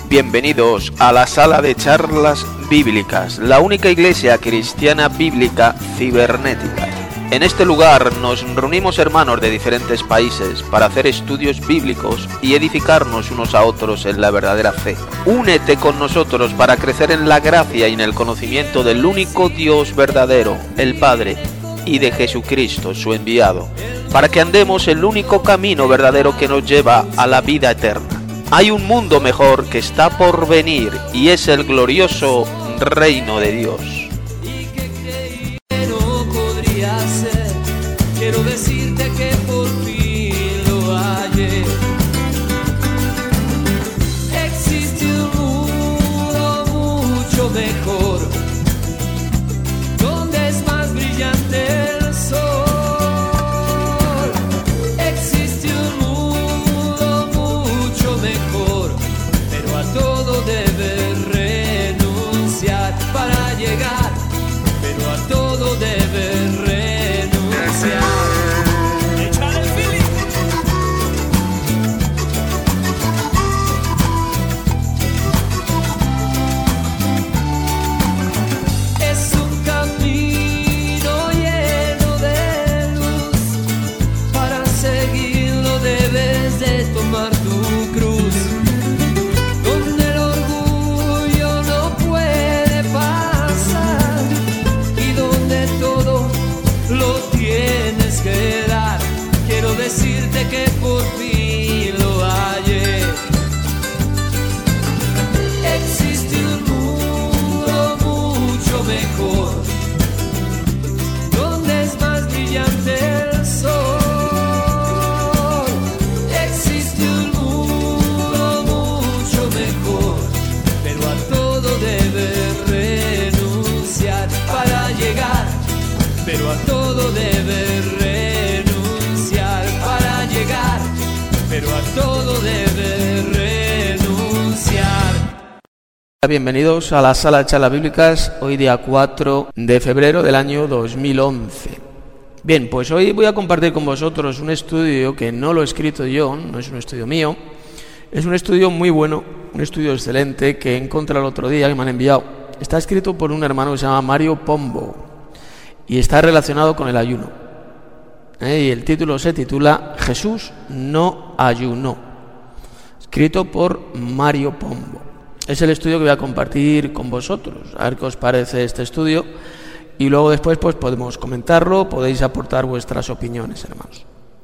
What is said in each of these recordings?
Bienvenidos a la sala de charlas bíblicas, la única iglesia cristiana bíblica cibernética. En este lugar nos reunimos hermanos de diferentes países para hacer estudios bíblicos y edificarnos unos a otros en la verdadera fe. Únete con nosotros para crecer en la gracia y en el conocimiento del único Dios verdadero, el Padre, y de Jesucristo, su enviado, para que andemos el único camino verdadero que nos lleva a la vida eterna. Hay un mundo mejor que está por venir y es el glorioso reino de Dios. Quiero decirte que por fin lo hallé. Existe un mundo mucho mejor, donde es más brillante el sol. Existe un mundo mucho mejor, pero a todo debes renunciar para llegar, pero a todo debes renunciar. Es un camino lleno de luz, para seguirlo debes de tomar tu cruz, donde el orgullo no puede pasar y donde todo lo tienes que dar. Quiero decirte que por fin lo hallé. Existe un mundo mucho mejor, donde es más brillante el sol. Existe un mundo mucho mejor, pero a todo debes renunciar para llegar, pero a todo debes renunciar para llegar, pero a todo debes renunciar. Bienvenidos a la sala de charlas bíblicas, hoy día 4 de febrero del año 2011. Bien, pues hoy voy a compartir con vosotros un estudio que no lo he escrito yo, no es un estudio mío, es un estudio muy bueno, un estudio excelente que he encontrado el otro día, que me han enviado. Está escrito por un hermano que se llama Mario Pombo y está relacionado con el ayuno. Y el título se titula Jesús no ayunó, escrito por Mario Pombo. Es el estudio que voy a compartir con vosotros, a ver qué os parece este estudio, y luego después pues podemos comentarlo, podéis aportar vuestras opiniones, hermanos.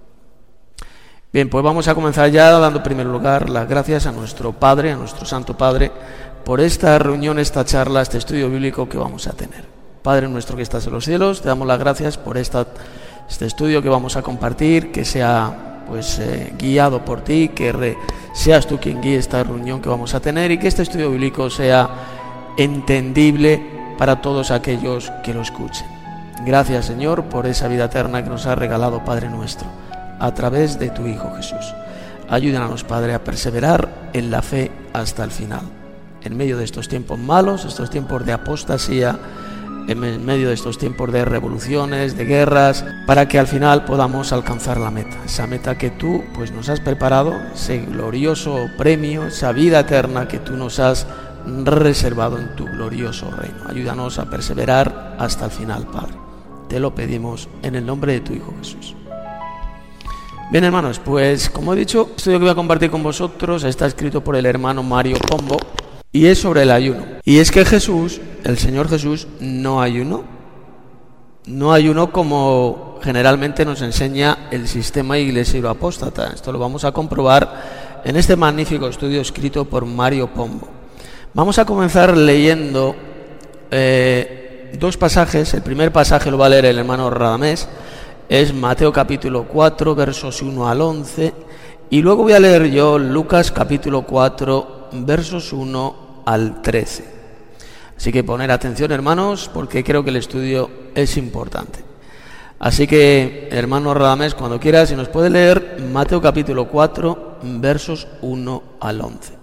Bien, pues vamos a comenzar ya dando en primer lugar las gracias a nuestro Padre, a nuestro Santo Padre, por esta reunión, esta charla, este estudio bíblico que vamos a tener. Padre nuestro que estás en los cielos, te damos las gracias por este estudio que vamos a compartir, que sea guiado por ti, que seas tú quien guíe esta reunión que vamos a tener y que este estudio bíblico sea entendible para todos aquellos que lo escuchen. Gracias, Señor, por esa vida eterna que nos ha regalado, Padre nuestro, a través de tu Hijo Jesús. Ayúdanos, Padre, a perseverar en la fe hasta el final, en medio de estos tiempos malos, estos tiempos de apostasía, en medio de estos tiempos de revoluciones, de guerras, para que al final podamos alcanzar la meta, esa meta que tú pues nos has preparado, ese glorioso premio, esa vida eterna que tú nos has reservado en tu glorioso reino. Ayúdanos a perseverar hasta el final, Padre. Te lo pedimos en el nombre de tu Hijo Jesús. Bien, hermanos, pues como he dicho, el estudio que voy a compartir con vosotros está escrito por el hermano Mario Pombo y es sobre el ayuno. Y es que Jesús, el Señor Jesús, no ayunó. No ayunó como generalmente nos enseña el sistema iglesio apóstata. Esto lo vamos a comprobar en este magnífico estudio escrito por Mario Pombo. Vamos a comenzar leyendo dos pasajes. El primer pasaje lo va a leer el hermano Radamés, es Mateo capítulo 4, versos 1 al 11, y luego voy a leer yo Lucas capítulo 4, versos 1 al 13. Así que poner atención, hermanos, porque creo que el estudio es importante. Así que, hermano Radamés, cuando quieras, si nos puede leer Mateo capítulo 4, versos 1 al 11.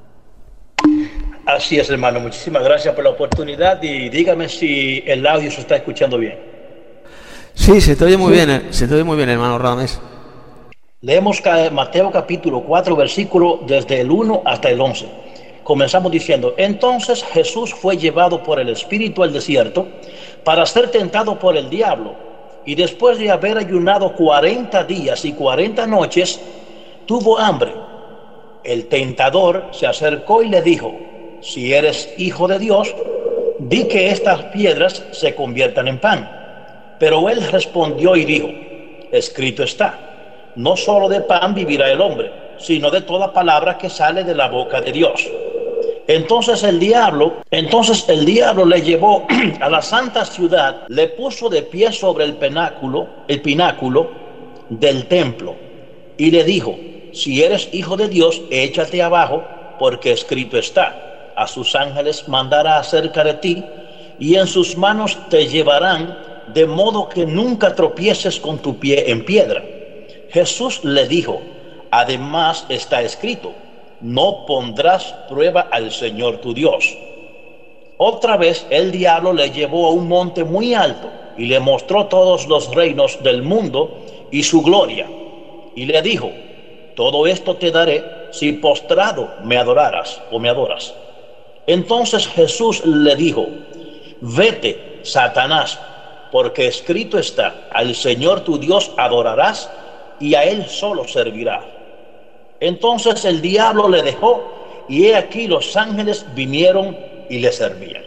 Así es, hermano. Muchísimas gracias por la oportunidad y dígame si el audio se está escuchando bien. Sí, se te oye muy bien, hermano Radamés. Leemos Mateo capítulo 4, versículo desde el 1 hasta el 11. Comenzamos diciendo, entonces Jesús fue llevado por el Espíritu al desierto para ser tentado por el diablo. Y después de haber ayunado 40 días y 40 noches, tuvo hambre. El tentador se acercó y le dijo, si eres hijo de Dios, di que estas piedras se conviertan en pan. Pero él respondió y dijo, escrito está, no solo de pan vivirá el hombre, sino de toda palabra que sale de la boca de Dios. Entonces el diablo le llevó a la santa ciudad, le puso de pie sobre el pináculo del templo y le dijo, si eres hijo de Dios, échate abajo, porque escrito está, a sus ángeles mandará acerca de ti, y en sus manos te llevarán, de modo que nunca tropieces con tu pie en piedra. Jesús le dijo, además está escrito, no pondrás prueba al Señor tu Dios. Otra vez el diablo le llevó a un monte muy alto y le mostró todos los reinos del mundo y su gloria. Y le dijo, todo esto te daré si postrado me adoraras o me adoras. Entonces Jesús le dijo, vete, Satanás, porque escrito está, al Señor tu Dios adorarás y a Él solo servirás. Entonces el diablo le dejó y he aquí los ángeles vinieron y le servían.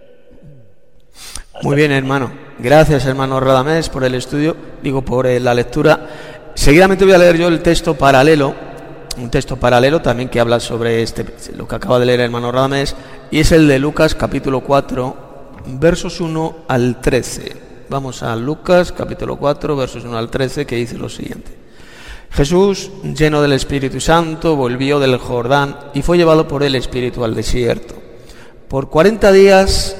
Muy bien, hermano. Gracias, hermano Radamés, por el estudio, por la lectura. Seguidamente voy a leer yo el texto paralelo, un texto paralelo también que habla sobre lo que acaba de leer el hermano Radamés, y es el de Lucas capítulo 4, versos 1 al 13. Vamos a Lucas capítulo 4, versos 1 al 13, que dice lo siguiente. Jesús, lleno del Espíritu Santo, volvió del Jordán y fue llevado por el Espíritu al desierto. Por 40 días,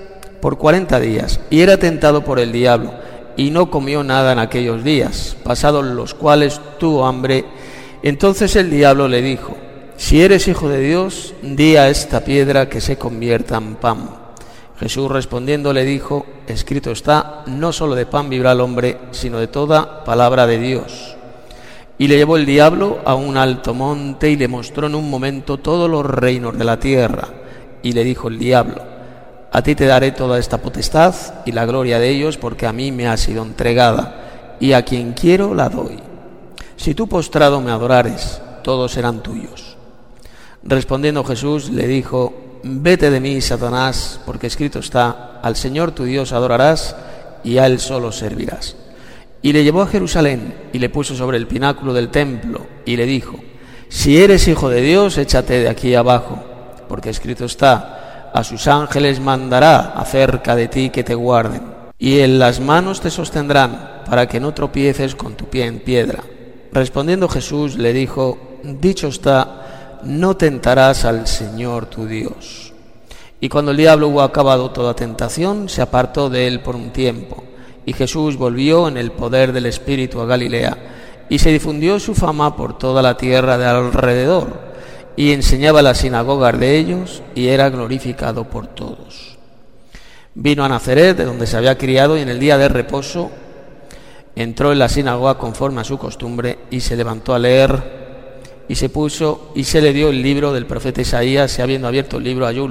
y era tentado por el diablo, y no comió nada en aquellos días, pasados los cuales tuvo hambre. Entonces el diablo le dijo, si eres hijo de Dios, di a esta piedra que se convierta en pan. Jesús respondiendo le dijo, escrito está, no solo de pan vivirá el hombre, sino de toda palabra de Dios. Y le llevó el diablo a un alto monte y le mostró en un momento todos los reinos de la tierra. Y le dijo el diablo, a ti te daré toda esta potestad y la gloria de ellos, porque a mí me ha sido entregada, y a quien quiero la doy. Si tú postrado me adorares, todos serán tuyos. Respondiendo Jesús le dijo, vete de mí, Satanás, porque escrito está, al Señor tu Dios adorarás y a Él solo servirás. Y le llevó a Jerusalén y le puso sobre el pináculo del templo y le dijo, si eres hijo de Dios, échate de aquí abajo, porque escrito está, a sus ángeles mandará acerca de ti que te guarden, y en las manos te sostendrán, para que no tropieces con tu pie en piedra. Respondiendo Jesús le dijo, dicho está, no tentarás al Señor tu Dios. Y cuando el diablo hubo acabado toda tentación, se apartó de él por un tiempo. Y Jesús volvió en el poder del Espíritu a Galilea, y se difundió su fama por toda la tierra de alrededor, y enseñaba las sinagogas de ellos, y era glorificado por todos. Vino a Nazaret, de donde se había criado, y en el día de reposo entró en la sinagoga conforme a su costumbre, y se levantó a leer, y se puso, y se le dio el libro del profeta Isaías, y habiendo abierto el libro halló el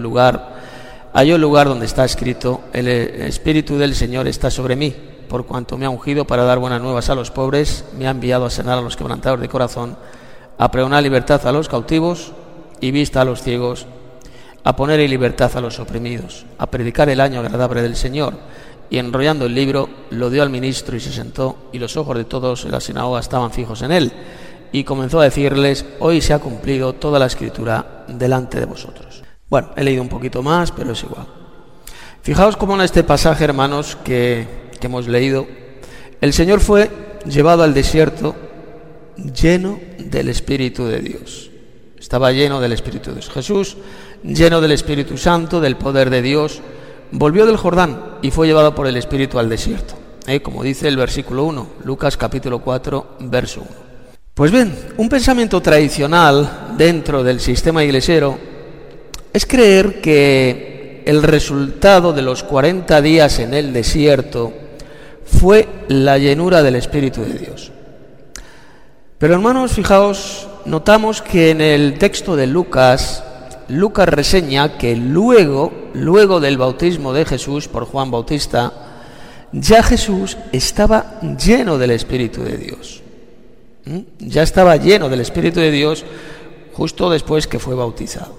lugar donde está escrito, el Espíritu del Señor está sobre mí, por cuanto me ha ungido para dar buenas nuevas a los pobres, me ha enviado a sanar a los quebrantados de corazón, a pregonar libertad a los cautivos y vista a los ciegos, a poner en libertad a los oprimidos, a predicar el año agradable del Señor. Y enrollando el libro, lo dio al ministro y se sentó, y los ojos de todos en la sinagoga estaban fijos en él. Y comenzó a decirles, hoy se ha cumplido toda la escritura delante de vosotros. Bueno, he leído un poquito más, pero es igual. Fijaos cómo en este pasaje, hermanos, que hemos leído, el Señor fue llevado al desierto lleno del Espíritu de Dios. Estaba lleno del Espíritu de Dios. Jesús, lleno del Espíritu Santo, del poder de Dios, volvió del Jordán y fue llevado por el Espíritu al desierto. Como dice el versículo 1, Lucas capítulo 4, verso 1. Pues bien, un pensamiento tradicional dentro del sistema iglesiero es creer que el resultado de los 40 días en el desierto fue la llenura del Espíritu de Dios. Pero hermanos, fijaos, notamos que en el texto de Lucas Lucas reseña que luego del bautismo de Jesús por Juan Bautista, ya Jesús estaba lleno del Espíritu de Dios. Ya estaba lleno del Espíritu de Dios justo después que fue bautizado.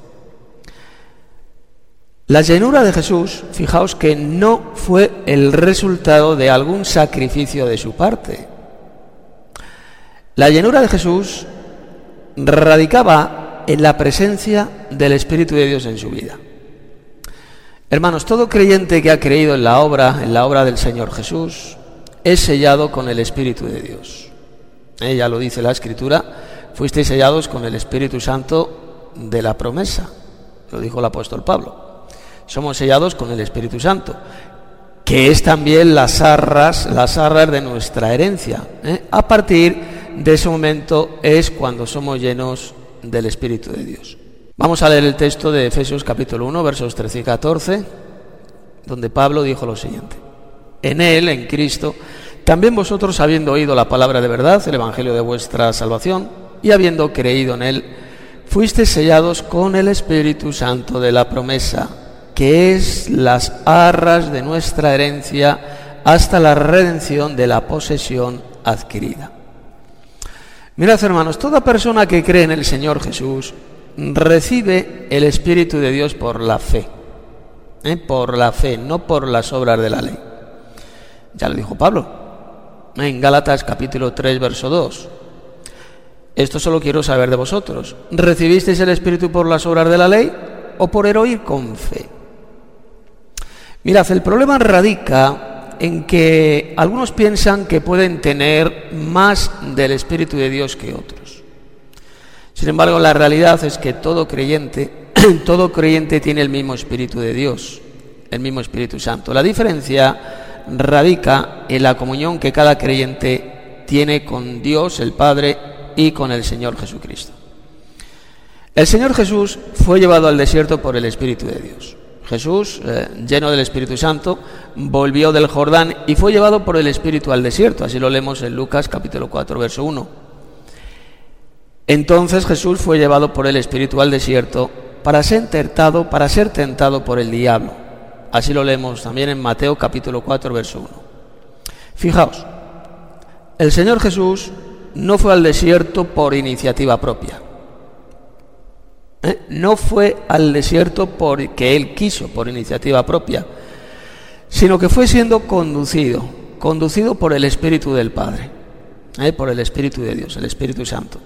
La llenura de Jesús, fijaos que no fue el resultado de algún sacrificio de su parte. La llenura de Jesús radicaba en la presencia del Espíritu de Dios en su vida. Hermanos, todo creyente que ha creído en la obra del Señor Jesús, es sellado con el Espíritu de Dios. Ya lo dice la Escritura, fuisteis sellados con el Espíritu Santo de la promesa, lo dijo el apóstol Pablo. Somos sellados con el Espíritu Santo, que es también las arras de nuestra herencia. A partir de ese momento es cuando somos llenos del Espíritu de Dios. Vamos a leer el texto de Efesios capítulo 1, versos 13 y 14, donde Pablo dijo lo siguiente: en Él, en Cristo, también vosotros, habiendo oído la palabra de verdad, el evangelio de vuestra salvación, y habiendo creído en Él, fuisteis sellados con el Espíritu Santo de la promesa, que es las arras de nuestra herencia hasta la redención de la posesión adquirida. Mirad, hermanos, toda persona que cree en el Señor Jesús recibe el Espíritu de Dios por la fe. Por la fe, no por las obras de la ley. Ya lo dijo Pablo en Gálatas capítulo 3, verso 2. Esto solo quiero saber de vosotros. ¿Recibisteis el Espíritu por las obras de la ley o por el oír con fe? Mirad, el problema radica en que algunos piensan que pueden tener más del Espíritu de Dios que otros. Sin embargo, la realidad es que todo creyente tiene el mismo Espíritu de Dios, el mismo Espíritu Santo. La diferencia radica en la comunión que cada creyente tiene con Dios, el Padre, y con el Señor Jesucristo. El Señor Jesús fue llevado al desierto por el Espíritu de Dios. Jesús, lleno del Espíritu Santo, volvió del Jordán y fue llevado por el Espíritu al desierto. Así lo leemos en Lucas capítulo 4, verso 1. Entonces Jesús fue llevado por el Espíritu al desierto para ser tentado por el diablo. Así lo leemos también en Mateo capítulo 4, verso 1. Fijaos, el Señor Jesús no fue al desierto por iniciativa propia. No fue al desierto porque Él quiso, por iniciativa propia, sino que fue siendo conducido por el Espíritu del Padre, por el Espíritu de Dios, el Espíritu Santo.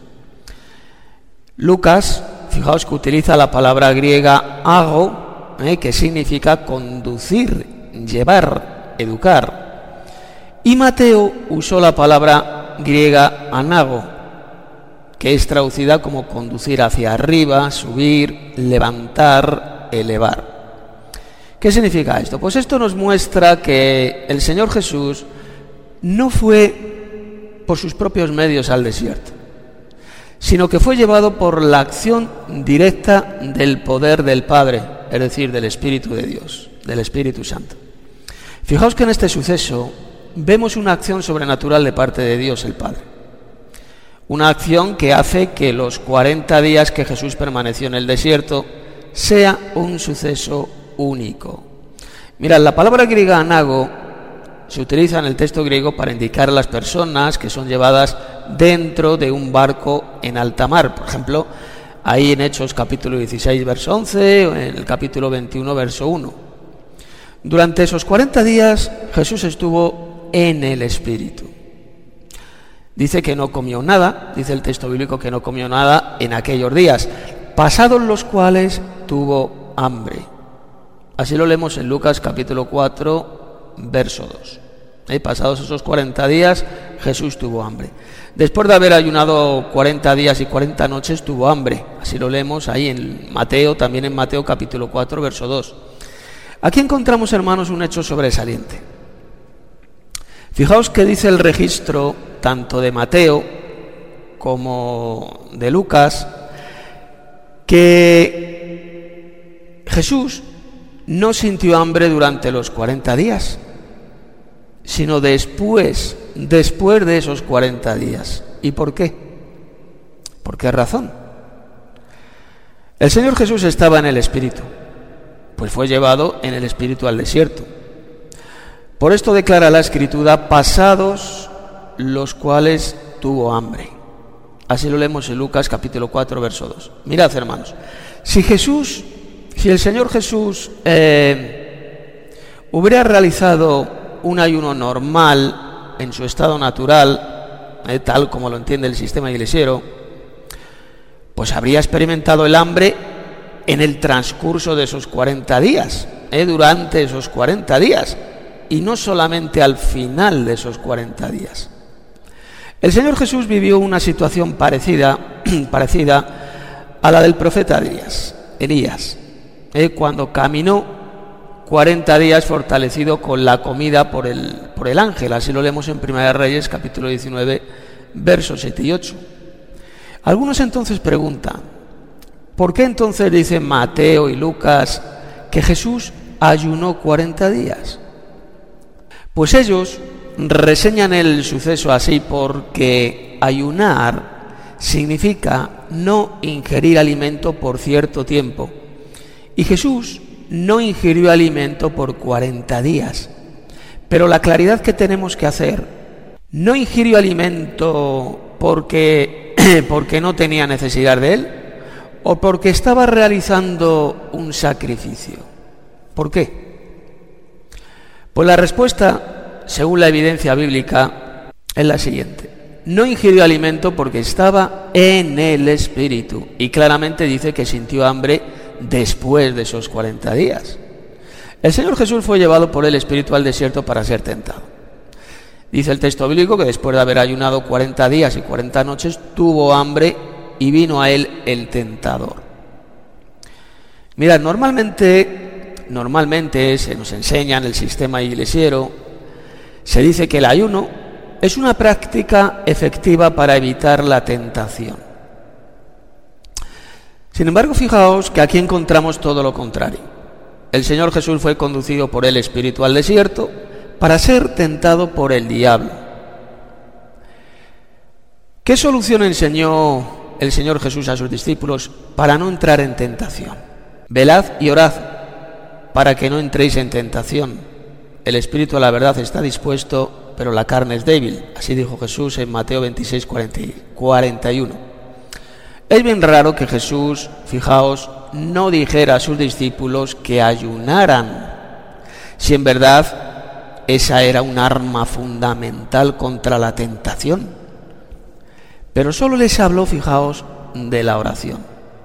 Lucas, fijaos que utiliza la palabra griega ago, que significa conducir, llevar, educar. Y Mateo usó la palabra griega anago, que es traducida como conducir hacia arriba, subir, levantar, elevar. ¿Qué significa esto? Pues esto nos muestra que el Señor Jesús no fue por sus propios medios al desierto, sino que fue llevado por la acción directa del poder del Padre, es decir, del Espíritu de Dios, del Espíritu Santo. Fijaos que en este suceso vemos una acción sobrenatural de parte de Dios el Padre. Una acción que hace que los 40 días que Jesús permaneció en el desierto sea un suceso único. Mirad, la palabra griega anago se utiliza en el texto griego para indicar a las personas que son llevadas dentro de un barco en alta mar. Por ejemplo, ahí en Hechos capítulo 16, verso 11, o en el capítulo 21, verso 1. Durante esos 40 días Jesús estuvo en el Espíritu. Dice que no comió nada, dice el texto bíblico que no comió nada en aquellos días, pasados los cuales tuvo hambre. Así lo leemos en Lucas capítulo 4, verso 2. Pasados esos 40 días, Jesús tuvo hambre. Después de haber ayunado 40 días y 40 noches, tuvo hambre. Así lo leemos ahí en Mateo, también en Mateo capítulo 4, verso 2. Aquí encontramos, hermanos, un hecho sobresaliente. Fijaos que dice el registro tanto de Mateo como de Lucas que Jesús no sintió hambre durante los 40 días, sino después de esos 40 días. ¿Y por qué? ¿Por qué razón? El Señor Jesús estaba en el Espíritu, pues fue llevado en el Espíritu al desierto. Por esto declara la Escritura, pasados los cuales tuvo hambre. Así lo leemos en Lucas capítulo 4, verso 2. Mirad, hermanos, si el Señor Jesús hubiera realizado un ayuno normal en su estado natural, tal como lo entiende el sistema iglesiero, pues habría experimentado el hambre en el transcurso de esos 40 días, durante esos 40 días, y no solamente al final de esos 40 días. El Señor Jesús vivió una situación parecida a la del profeta Elías, cuando caminó 40 días fortalecido con la comida por el ángel. Así lo leemos en Primera de Reyes, capítulo 19, versos 7 y 8. Algunos entonces preguntan, ¿por qué entonces dicen Mateo y Lucas que Jesús ayunó 40 días? Pues ellos reseñan el suceso así porque ayunar significa no ingerir alimento por cierto tiempo. Y Jesús no ingirió alimento por 40 días. Pero la claridad que tenemos que hacer, no ingirió alimento porque no tenía necesidad de él o porque estaba realizando un sacrificio. ¿Por qué? Pues la respuesta, según la evidencia bíblica, es la siguiente. No ingirió alimento porque estaba en el Espíritu y claramente dice que sintió hambre después de esos 40 días. El Señor Jesús fue llevado por el Espíritu al desierto para ser tentado. Dice el texto bíblico que después de haber ayunado 40 días y 40 noches tuvo hambre y vino a él el tentador. Mirad, normalmente se nos enseña en el sistema iglesiero, se dice que el ayuno es una práctica efectiva para evitar la tentación. Sin embargo, fijaos que aquí encontramos todo lo contrario. El Señor Jesús fue conducido por el Espíritu al desierto para ser tentado por el diablo. ¿Qué solución enseñó el Señor Jesús a sus discípulos para no entrar en tentación? Velad y orad para que no entréis en tentación. El espíritu a la verdad está dispuesto, pero la carne es débil. Así dijo Jesús en Mateo 26, 41. Es bien raro que Jesús, fijaos, no dijera a sus discípulos que ayunaran, si en verdad esa era un arma fundamental contra la tentación. Pero solo les habló, fijaos, de la oración.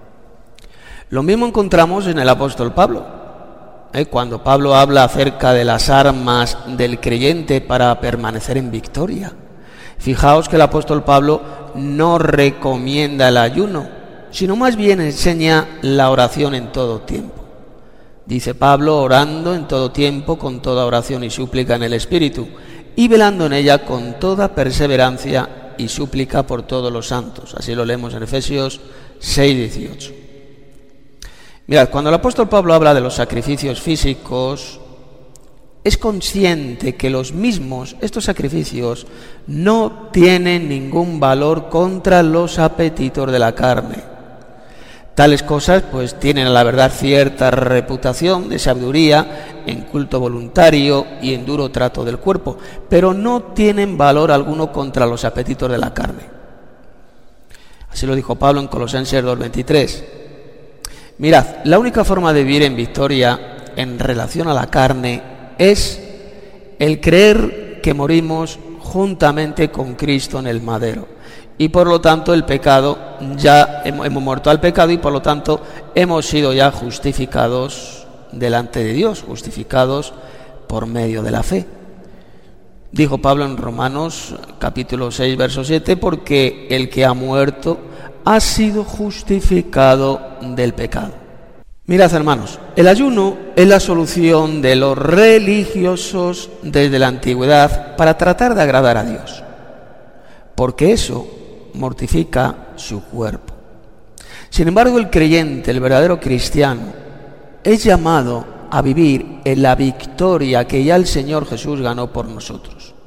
Lo mismo encontramos en el apóstol Pablo. Cuando Pablo habla acerca de las armas del creyente para permanecer en victoria. Fijaos que el apóstol Pablo no recomienda el ayuno, sino más bien enseña la oración en todo tiempo. Dice Pablo, orando en todo tiempo, con toda oración y súplica en el Espíritu, y velando en ella con toda perseverancia y súplica por todos los santos. Así lo leemos en Efesios 6:18. Mirad, cuando el apóstol Pablo habla de los sacrificios físicos, es consciente que estos sacrificios, no tienen ningún valor contra los apetitos de la carne. Tales cosas, pues, tienen a la verdad cierta reputación de sabiduría en culto voluntario y en duro trato del cuerpo, pero no tienen valor alguno contra los apetitos de la carne. Así lo dijo Pablo en Colosenses 2:23. Mirad, la única forma de vivir en victoria en relación a la carne es el creer que morimos juntamente con Cristo en el madero. Y por lo tanto el pecado, ya hemos muerto al pecado y por lo tanto hemos sido ya justificados delante de Dios, justificados por medio de la fe. Dijo Pablo en Romanos capítulo 6, verso 7, porque el que ha muerto ha sido justificado del pecado. Mirad, hermanos, el ayuno es la solución de los religiosos desde la antigüedad para tratar de agradar a Dios, porque eso mortifica su cuerpo. Sin embargo, el creyente, el verdadero cristiano, es llamado a vivir en la victoria que ya el Señor Jesús ganó por nosotros.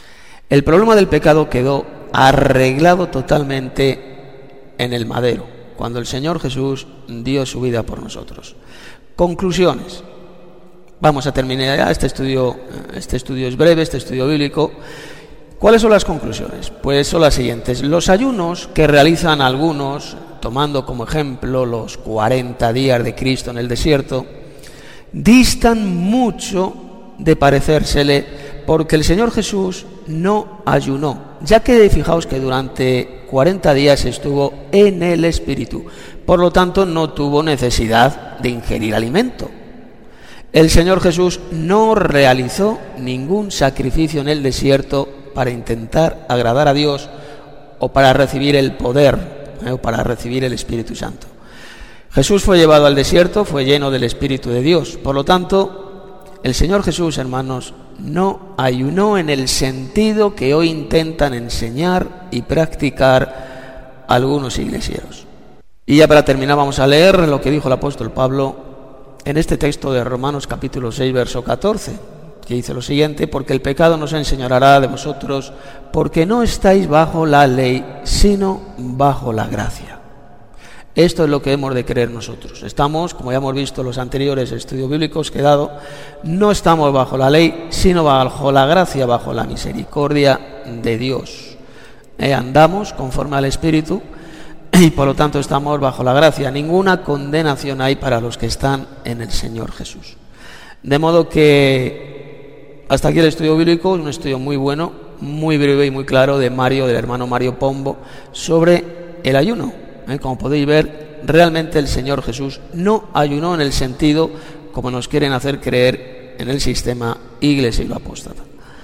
El problema del pecado quedó arreglado totalmente en el madero, cuando el Señor Jesús dio su vida por nosotros. Conclusiones. Vamos a terminar ya este estudio es breve, este estudio bíblico. ¿Cuáles son las conclusiones? Pues son las siguientes. Los ayunos que realizan algunos, tomando como ejemplo los 40 días de Cristo en el desierto, distan mucho de parecérsele, porque el Señor Jesús no ayunó, ya que fijaos que durante 40 días estuvo en el Espíritu, por lo tanto no tuvo necesidad de ingerir alimento. El Señor Jesús no realizó ningún sacrificio en el desierto para intentar agradar a Dios o para recibir el poder, o para recibir el Espíritu Santo. Jesús fue llevado al desierto, fue lleno del Espíritu de Dios. Por lo tanto, el Señor Jesús, hermanos, no ayunó en el sentido que hoy intentan enseñar y practicar algunos iglesieros. Y ya para terminar vamos a leer lo que dijo el apóstol Pablo en este texto de Romanos capítulo 6, verso 14, que dice lo siguiente: porque el pecado no se enseñoreará de vosotros, porque no estáis bajo la ley, sino bajo la gracia. Esto es lo que hemos de creer nosotros. Estamos, como ya hemos visto en los anteriores estudios bíblicos que he dado, no estamos bajo la ley, sino bajo la gracia, bajo la misericordia de Dios. Andamos conforme al Espíritu y por lo tanto estamos bajo la gracia. Ninguna condenación hay para los que están en el Señor Jesús. De modo que hasta aquí el estudio bíblico, un estudio muy bueno, muy breve y muy claro del hermano Mario Pombo, sobre el ayuno. Como podéis ver, realmente el Señor Jesús no ayunó en el sentido como nos quieren hacer creer en el sistema iglesia y lo apóstata.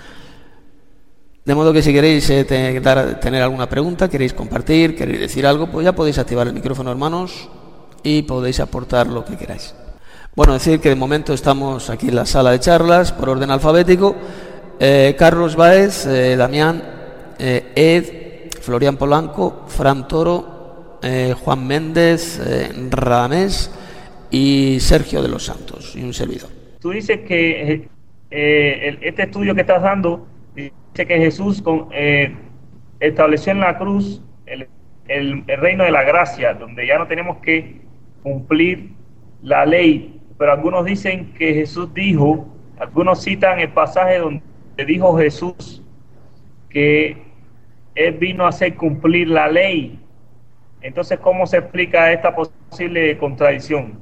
De modo que si queréis tener alguna pregunta, queréis compartir, queréis decir algo, pues ya podéis activar el micrófono, hermanos, y podéis aportar lo que queráis. Bueno, decir que de momento estamos aquí en la sala de charlas por orden alfabético. Carlos Báez, Damián, Ed, Florian Polanco, Fran Toro, Juan Méndez, Radamés y Sergio de los Santos, y un servidor. Tú dices que este estudio que estás dando dice que Jesús estableció en la cruz el reino de la gracia, donde ya no tenemos que cumplir la ley, pero algunos dicen que Jesús dijo, algunos citan el pasaje donde dijo Jesús que Él vino a hacer cumplir la ley. Entonces, ¿cómo se explica esta posible contradicción?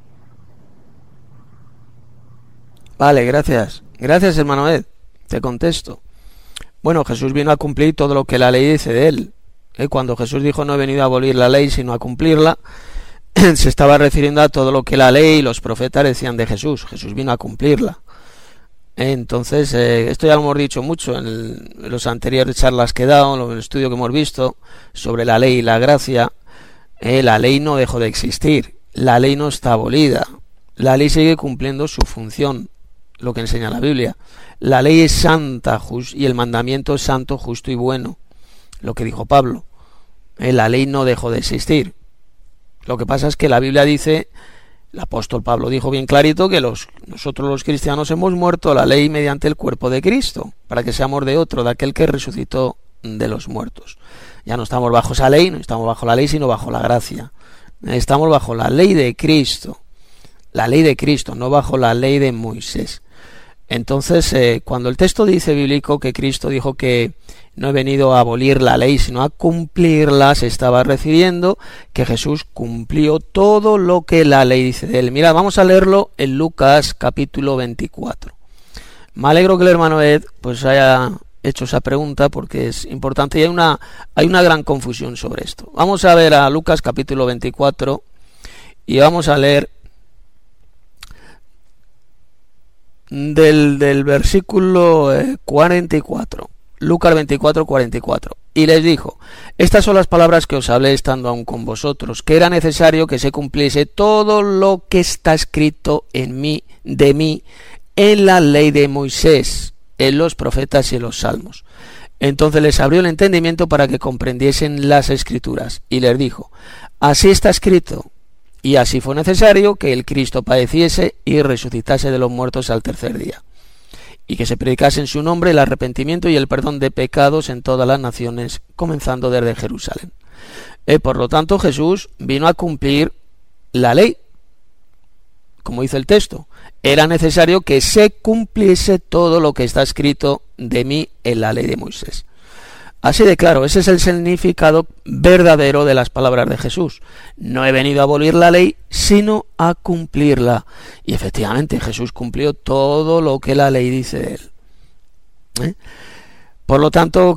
Vale, gracias. Gracias, hermano Ed. Te contesto. Bueno, Jesús vino a cumplir todo lo que la ley dice de él. Cuando Jesús dijo no he venido a abolir la ley, sino a cumplirla, se estaba refiriendo a todo lo que la ley y los profetas decían de Jesús. Jesús vino a cumplirla. Entonces, esto ya lo hemos dicho mucho en los anteriores charlas que he dado, en el estudio que hemos visto sobre la ley y la gracia. La ley no dejó de existir, la ley no está abolida, la ley sigue cumpliendo su función, lo que enseña la Biblia. La ley es santa y el mandamiento es santo, justo y bueno, lo que dijo Pablo. La ley no dejó de existir. Lo que pasa es que la Biblia dice, el apóstol Pablo dijo bien clarito que nosotros los cristianos hemos muerto a la ley mediante el cuerpo de Cristo, para que seamos de otro, de aquel que resucitó de los muertos. Ya no estamos bajo esa ley, no estamos bajo la ley, sino bajo la gracia. Estamos bajo la ley de Cristo, no bajo la ley de Moisés. Entonces, cuando el texto dice bíblico que Cristo dijo que no he venido a abolir la ley, sino a cumplirla, se estaba refiriendo que Jesús cumplió todo lo que la ley dice de él. Mira, vamos a leerlo en Lucas capítulo 24. Me alegro que el hermano Ed pues haya hecho esa pregunta porque es importante y hay una gran confusión sobre esto. Vamos a ver a Lucas capítulo 24 y vamos a leer del versículo 44, Lucas 24, 44. Y les dijo: estas son las palabras que os hablé estando aún con vosotros, que era necesario que se cumpliese todo lo que está escrito de mí en la ley de Moisés, en los profetas y en los salmos. Entonces les abrió el entendimiento para que comprendiesen las escrituras, y les dijo: así está escrito, y así fue necesario que el Cristo padeciese y resucitase de los muertos al tercer día, y que se predicase en su nombre el arrepentimiento y el perdón de pecados en todas las naciones, comenzando desde Jerusalén. Por lo tanto, Jesús vino a cumplir la ley, como dice el texto. Era necesario que se cumpliese todo lo que está escrito de mí en la ley de Moisés. Así de claro, ese es el significado verdadero de las palabras de Jesús. No he venido a abolir la ley, sino a cumplirla. Y efectivamente, Jesús cumplió todo lo que la ley dice de él. Por lo tanto,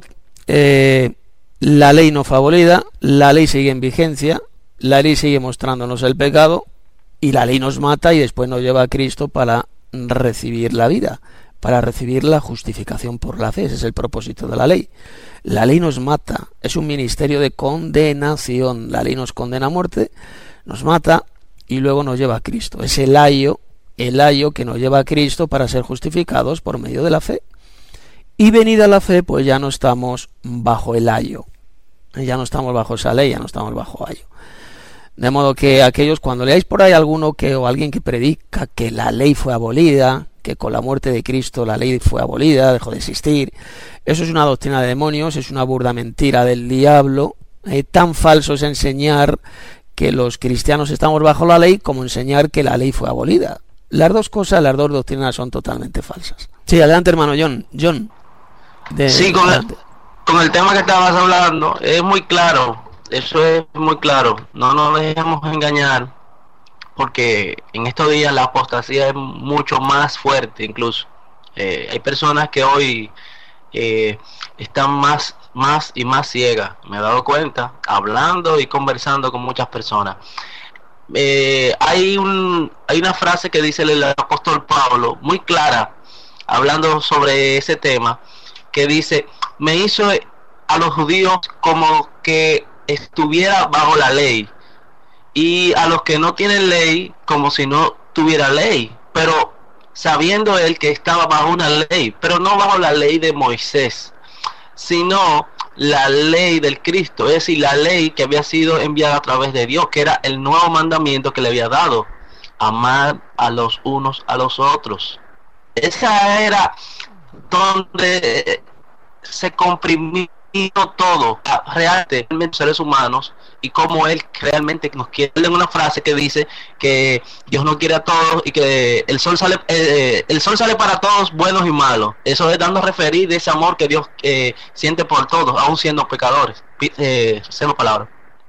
la ley no fue abolida, la ley sigue en vigencia, la ley sigue mostrándonos el pecado, y la ley nos mata y después nos lleva a Cristo para recibir la vida, para recibir la justificación por la fe. Ese es el propósito de la ley. La ley nos mata, es un ministerio de condenación. La ley nos condena a muerte, nos mata y luego nos lleva a Cristo. Es el ayo que nos lleva a Cristo para ser justificados por medio de la fe. Y venida la fe, pues ya no estamos bajo el ayo, ya no estamos bajo esa ley, ya no estamos bajo ayo. De modo que aquellos, cuando leáis por ahí o alguien que predica que la ley fue abolida, que con la muerte de Cristo la ley fue abolida, dejó de existir, eso es una doctrina de demonios, es una burda mentira del diablo. Tan falso es enseñar que los cristianos estamos bajo la ley como enseñar que la ley fue abolida. Las dos cosas, las dos doctrinas son totalmente falsas. Sí, adelante, hermano John. Sí, con el tema que estabas hablando, es muy claro. Eso es muy claro, no nos dejemos engañar, porque en estos días la apostasía es mucho más fuerte incluso. Hay personas que hoy están más y más ciegas, me he dado cuenta, hablando y conversando con muchas personas. Hay una frase que dice el apóstol Pablo, muy clara, hablando sobre ese tema, que dice, me hizo a los judíos como que estuviera bajo la ley, y a los que no tienen ley como si no tuviera ley, pero sabiendo él que estaba bajo una ley, pero no bajo la ley de Moisés, sino la ley del Cristo, es decir, la ley que había sido enviada a través de Dios, que era el nuevo mandamiento que le había dado, amar a los unos a los otros. Esa era donde se comprimió todo realmente seres humanos, y como él realmente nos quiere. En una frase que dice que Dios no quiere a todos y que el sol sale para todos, buenos y malos. Eso es dando a referir de ese amor que Dios siente por todos, aún siendo pecadores. Hacemos palabra.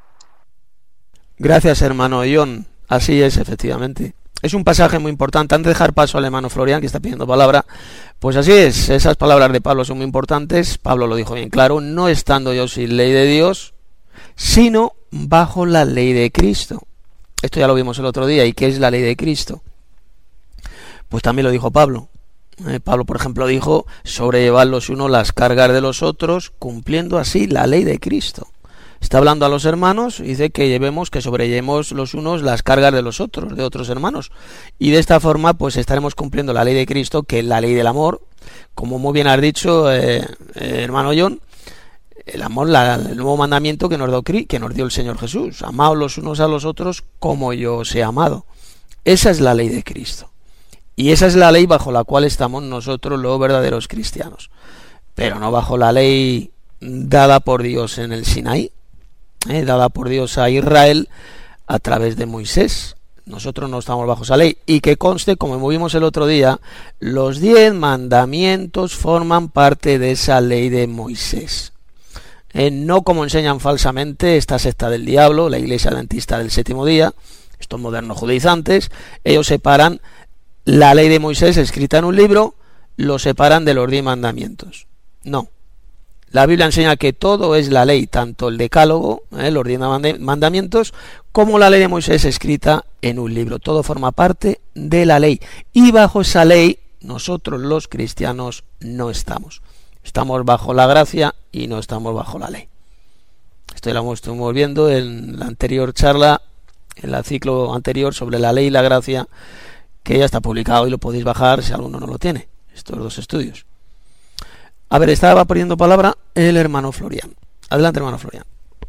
Gracias, hermano John. Así es, efectivamente. Es un pasaje muy importante. Antes de dejar paso al hermano Florian, que está pidiendo palabra, pues así es, esas palabras de Pablo son muy importantes. Pablo lo dijo bien claro, no estando yo sin ley de Dios, sino bajo la ley de Cristo. Esto ya lo vimos el otro día. ¿Y qué es la ley de Cristo? Pues también lo dijo Pablo. Pablo, por ejemplo, dijo, sobrellevar los unos las cargas de los otros, cumpliendo así la ley de Cristo. Está hablando a los hermanos y dice que sobrellevemos los unos las cargas de los otros, de otros hermanos. Y de esta forma, pues estaremos cumpliendo la ley de Cristo, que es la ley del amor. Como muy bien has dicho, hermano John, el amor, el nuevo mandamiento que nos dio el Señor Jesús. Amaos los unos a los otros como yo os he amado. Esa es la ley de Cristo. Y esa es la ley bajo la cual estamos nosotros los verdaderos cristianos. Pero no bajo la ley dada por Dios en el Sinaí, dada por Dios a Israel a través de Moisés. Nosotros no estamos bajo esa ley. Y que conste, como vimos el otro día, los 10 mandamientos forman parte de esa ley de Moisés. No como enseñan falsamente esta secta del diablo, la Iglesia Adventista del Séptimo Día, estos modernos judaizantes. Ellos separan la ley de Moisés escrita en un libro, lo separan de los 10 mandamientos. No. La Biblia enseña que todo es la ley, tanto el decálogo, los 10 mandamientos, como la ley de Moisés escrita en un libro. Todo forma parte de la ley. Y bajo esa ley, nosotros los cristianos no estamos. Estamos bajo la gracia y no estamos bajo la ley. Esto lo estuvimos viendo en la anterior charla, en el ciclo anterior sobre la ley y la gracia, que ya está publicado y lo podéis bajar si alguno no lo tiene, estos 2 estudios. A ver, estaba poniendo palabra el hermano Florian. Adelante, hermano Florian.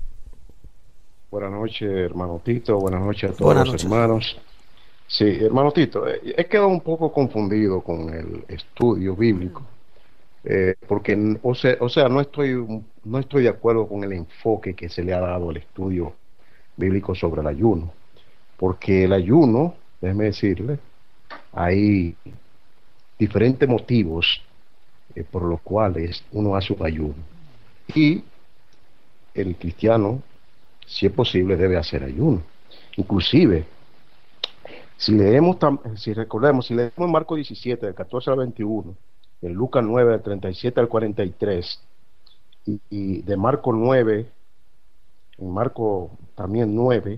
Buenas noches, hermano Tito. Buenas noches a todos los hermanos. Sí, hermano Tito, he quedado un poco confundido con el estudio bíblico, porque, o sea, no estoy de acuerdo con el enfoque que se le ha dado al estudio bíblico sobre el ayuno, porque el ayuno, déjeme decirle, hay diferentes motivos por los cuales uno hace un ayuno, y el cristiano, si es posible, debe hacer ayuno. Inclusive, si recordemos en Marcos 17, del 14 al 21, en Lucas 9, del 37 al 43, y de Marcos 9, en Marcos también 9,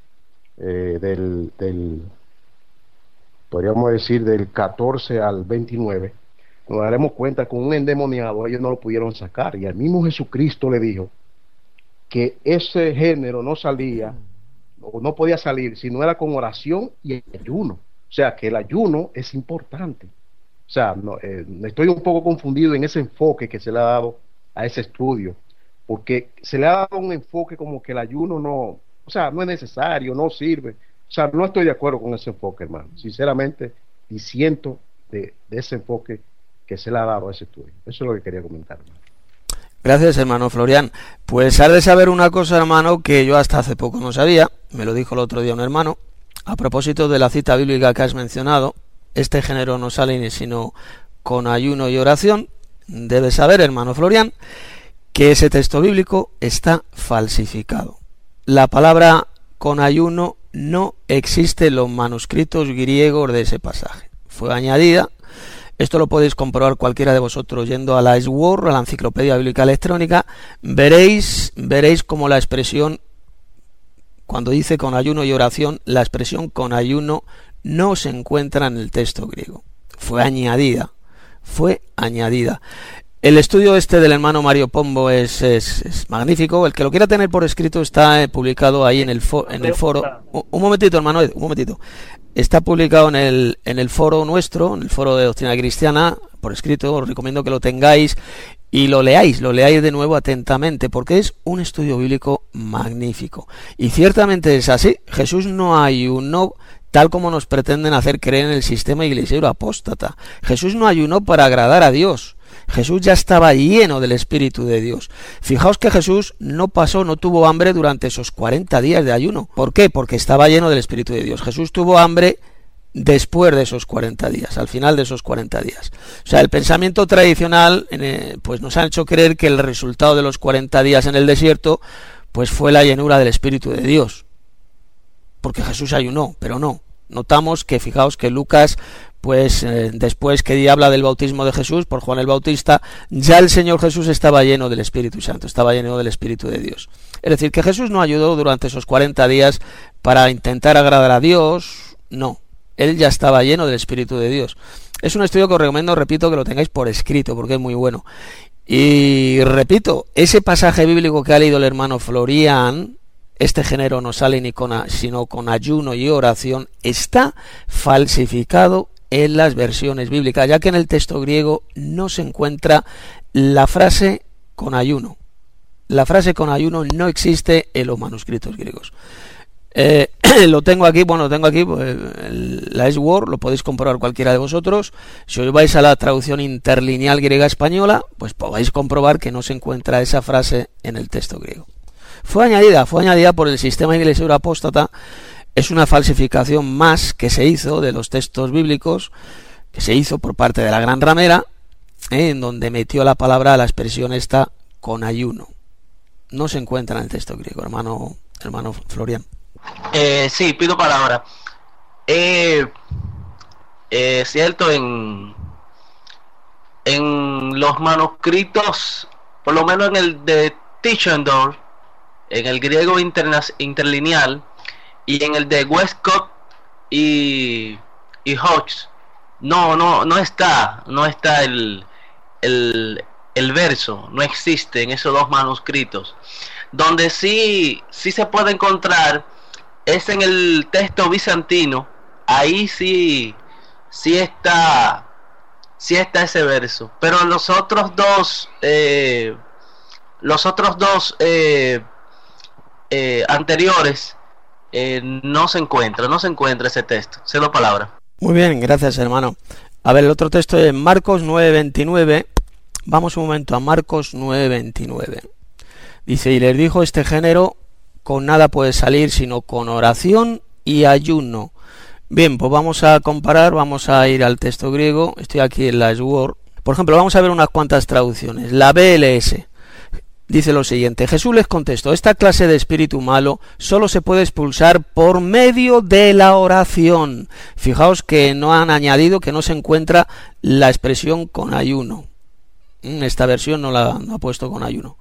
podríamos decir del 14 al 29, nos daremos cuenta que un endemoniado ellos no lo pudieron sacar, y al mismo Jesucristo le dijo que ese género no salía o no podía salir si no era con oración y ayuno. O sea que el ayuno es importante. O sea, estoy un poco confundido en ese enfoque que se le ha dado a ese estudio, porque se le ha dado un enfoque como que el ayuno no es necesario, no sirve. O sea, no estoy de acuerdo con ese enfoque, hermano, sinceramente, y siento de ese enfoque que se le ha dado a ese estudio. Eso es lo que quería comentar, hermano. Gracias, hermano Florian. Pues has de saber una cosa, hermano, que yo hasta hace poco no sabía, me lo dijo el otro día un hermano, a propósito de la cita bíblica que has mencionado: este género no sale sino con ayuno y oración. Debes saber, hermano Florian, que ese texto bíblico está falsificado. La palabra con ayuno no existe en los manuscritos griegos de ese pasaje. Fue añadida. Esto lo podéis comprobar cualquiera de vosotros yendo a la SWORD, a la Enciclopedia Bíblica Electrónica. Veréis como la expresión, cuando dice con ayuno y oración, la expresión con ayuno no se encuentra en el texto griego. Fue añadida. El estudio del hermano Mario Pombo es magnífico. El que lo quiera tener por escrito está publicado ahí en el foro. Un momentito, hermano, un momentito. Está publicado en el foro nuestro, en el foro de Doctrina Cristiana, por escrito. Os recomiendo que lo tengáis y lo leáis de nuevo atentamente, porque es un estudio bíblico magnífico. Y ciertamente es así. Jesús no ayunó tal como nos pretenden hacer creer en el sistema iglesiero apóstata. Jesús no ayunó para agradar a Dios. Jesús ya estaba lleno del Espíritu de Dios. Fijaos que Jesús no tuvo hambre durante esos 40 días de ayuno. ¿Por qué? Porque estaba lleno del Espíritu de Dios. Jesús tuvo hambre después de esos 40 días, al final de esos 40 días. O sea, el pensamiento tradicional pues nos ha hecho creer que el resultado de los 40 días en el desierto pues fue la llenura del Espíritu de Dios, porque Jesús ayunó, pero no. Notamos que, fijaos que Lucas, pues después que habla del bautismo de Jesús por Juan el Bautista, ya el Señor Jesús estaba lleno del Espíritu Santo, estaba lleno del Espíritu de Dios. Es decir, que Jesús no ayudó durante esos 40 días para intentar agradar a Dios, no. Él ya estaba lleno del Espíritu de Dios. Es un estudio que os recomiendo, repito, que lo tengáis por escrito, porque es muy bueno. Y repito, ese pasaje bíblico que ha leído el hermano Florian, este género no sale sino con ayuno y oración, está falsificado en las versiones bíblicas, ya que en el texto griego no se encuentra la frase con ayuno. La frase con ayuno no existe en los manuscritos griegos. Lo tengo aquí, pues, la SWORD, lo podéis comprobar cualquiera de vosotros. Si os vais a la traducción interlineal griega-española, pues podéis comprobar que no se encuentra esa frase en el texto griego. Fue añadida por el sistema iglesiero apóstata. Es una falsificación más que se hizo de los textos bíblicos, que se hizo por parte de la Gran Ramera, en donde metió la expresión esta con ayuno. No se encuentra en el texto griego, hermano Florian. Sí, pido palabra. Cierto, en los manuscritos, por lo menos en el de Tischendorf, en el griego interlineal, y en el de Westcott y Hodges, no está el verso, no existe en esos dos manuscritos. Donde sí se puede encontrar es en el texto bizantino. Ahí sí está ese verso, pero en los otros dos anteriores no se encuentra ese texto. Cedo palabra. Muy bien, gracias, hermano. A ver, el otro texto es Marcos 9:29. Vamos un momento a Marcos 9:29. Dice, y les dijo este género, con nada puede salir sino con oración y ayuno. Bien, pues vamos a comparar, vamos a ir al texto griego. Estoy aquí en la Word. Por ejemplo, vamos a ver unas cuantas traducciones. La BLS dice lo siguiente: Jesús les contestó, esta clase de espíritu malo solo se puede expulsar por medio de la oración. Fijaos que no han añadido, que no se encuentra la expresión con ayuno. Esta versión no ha puesto con ayuno.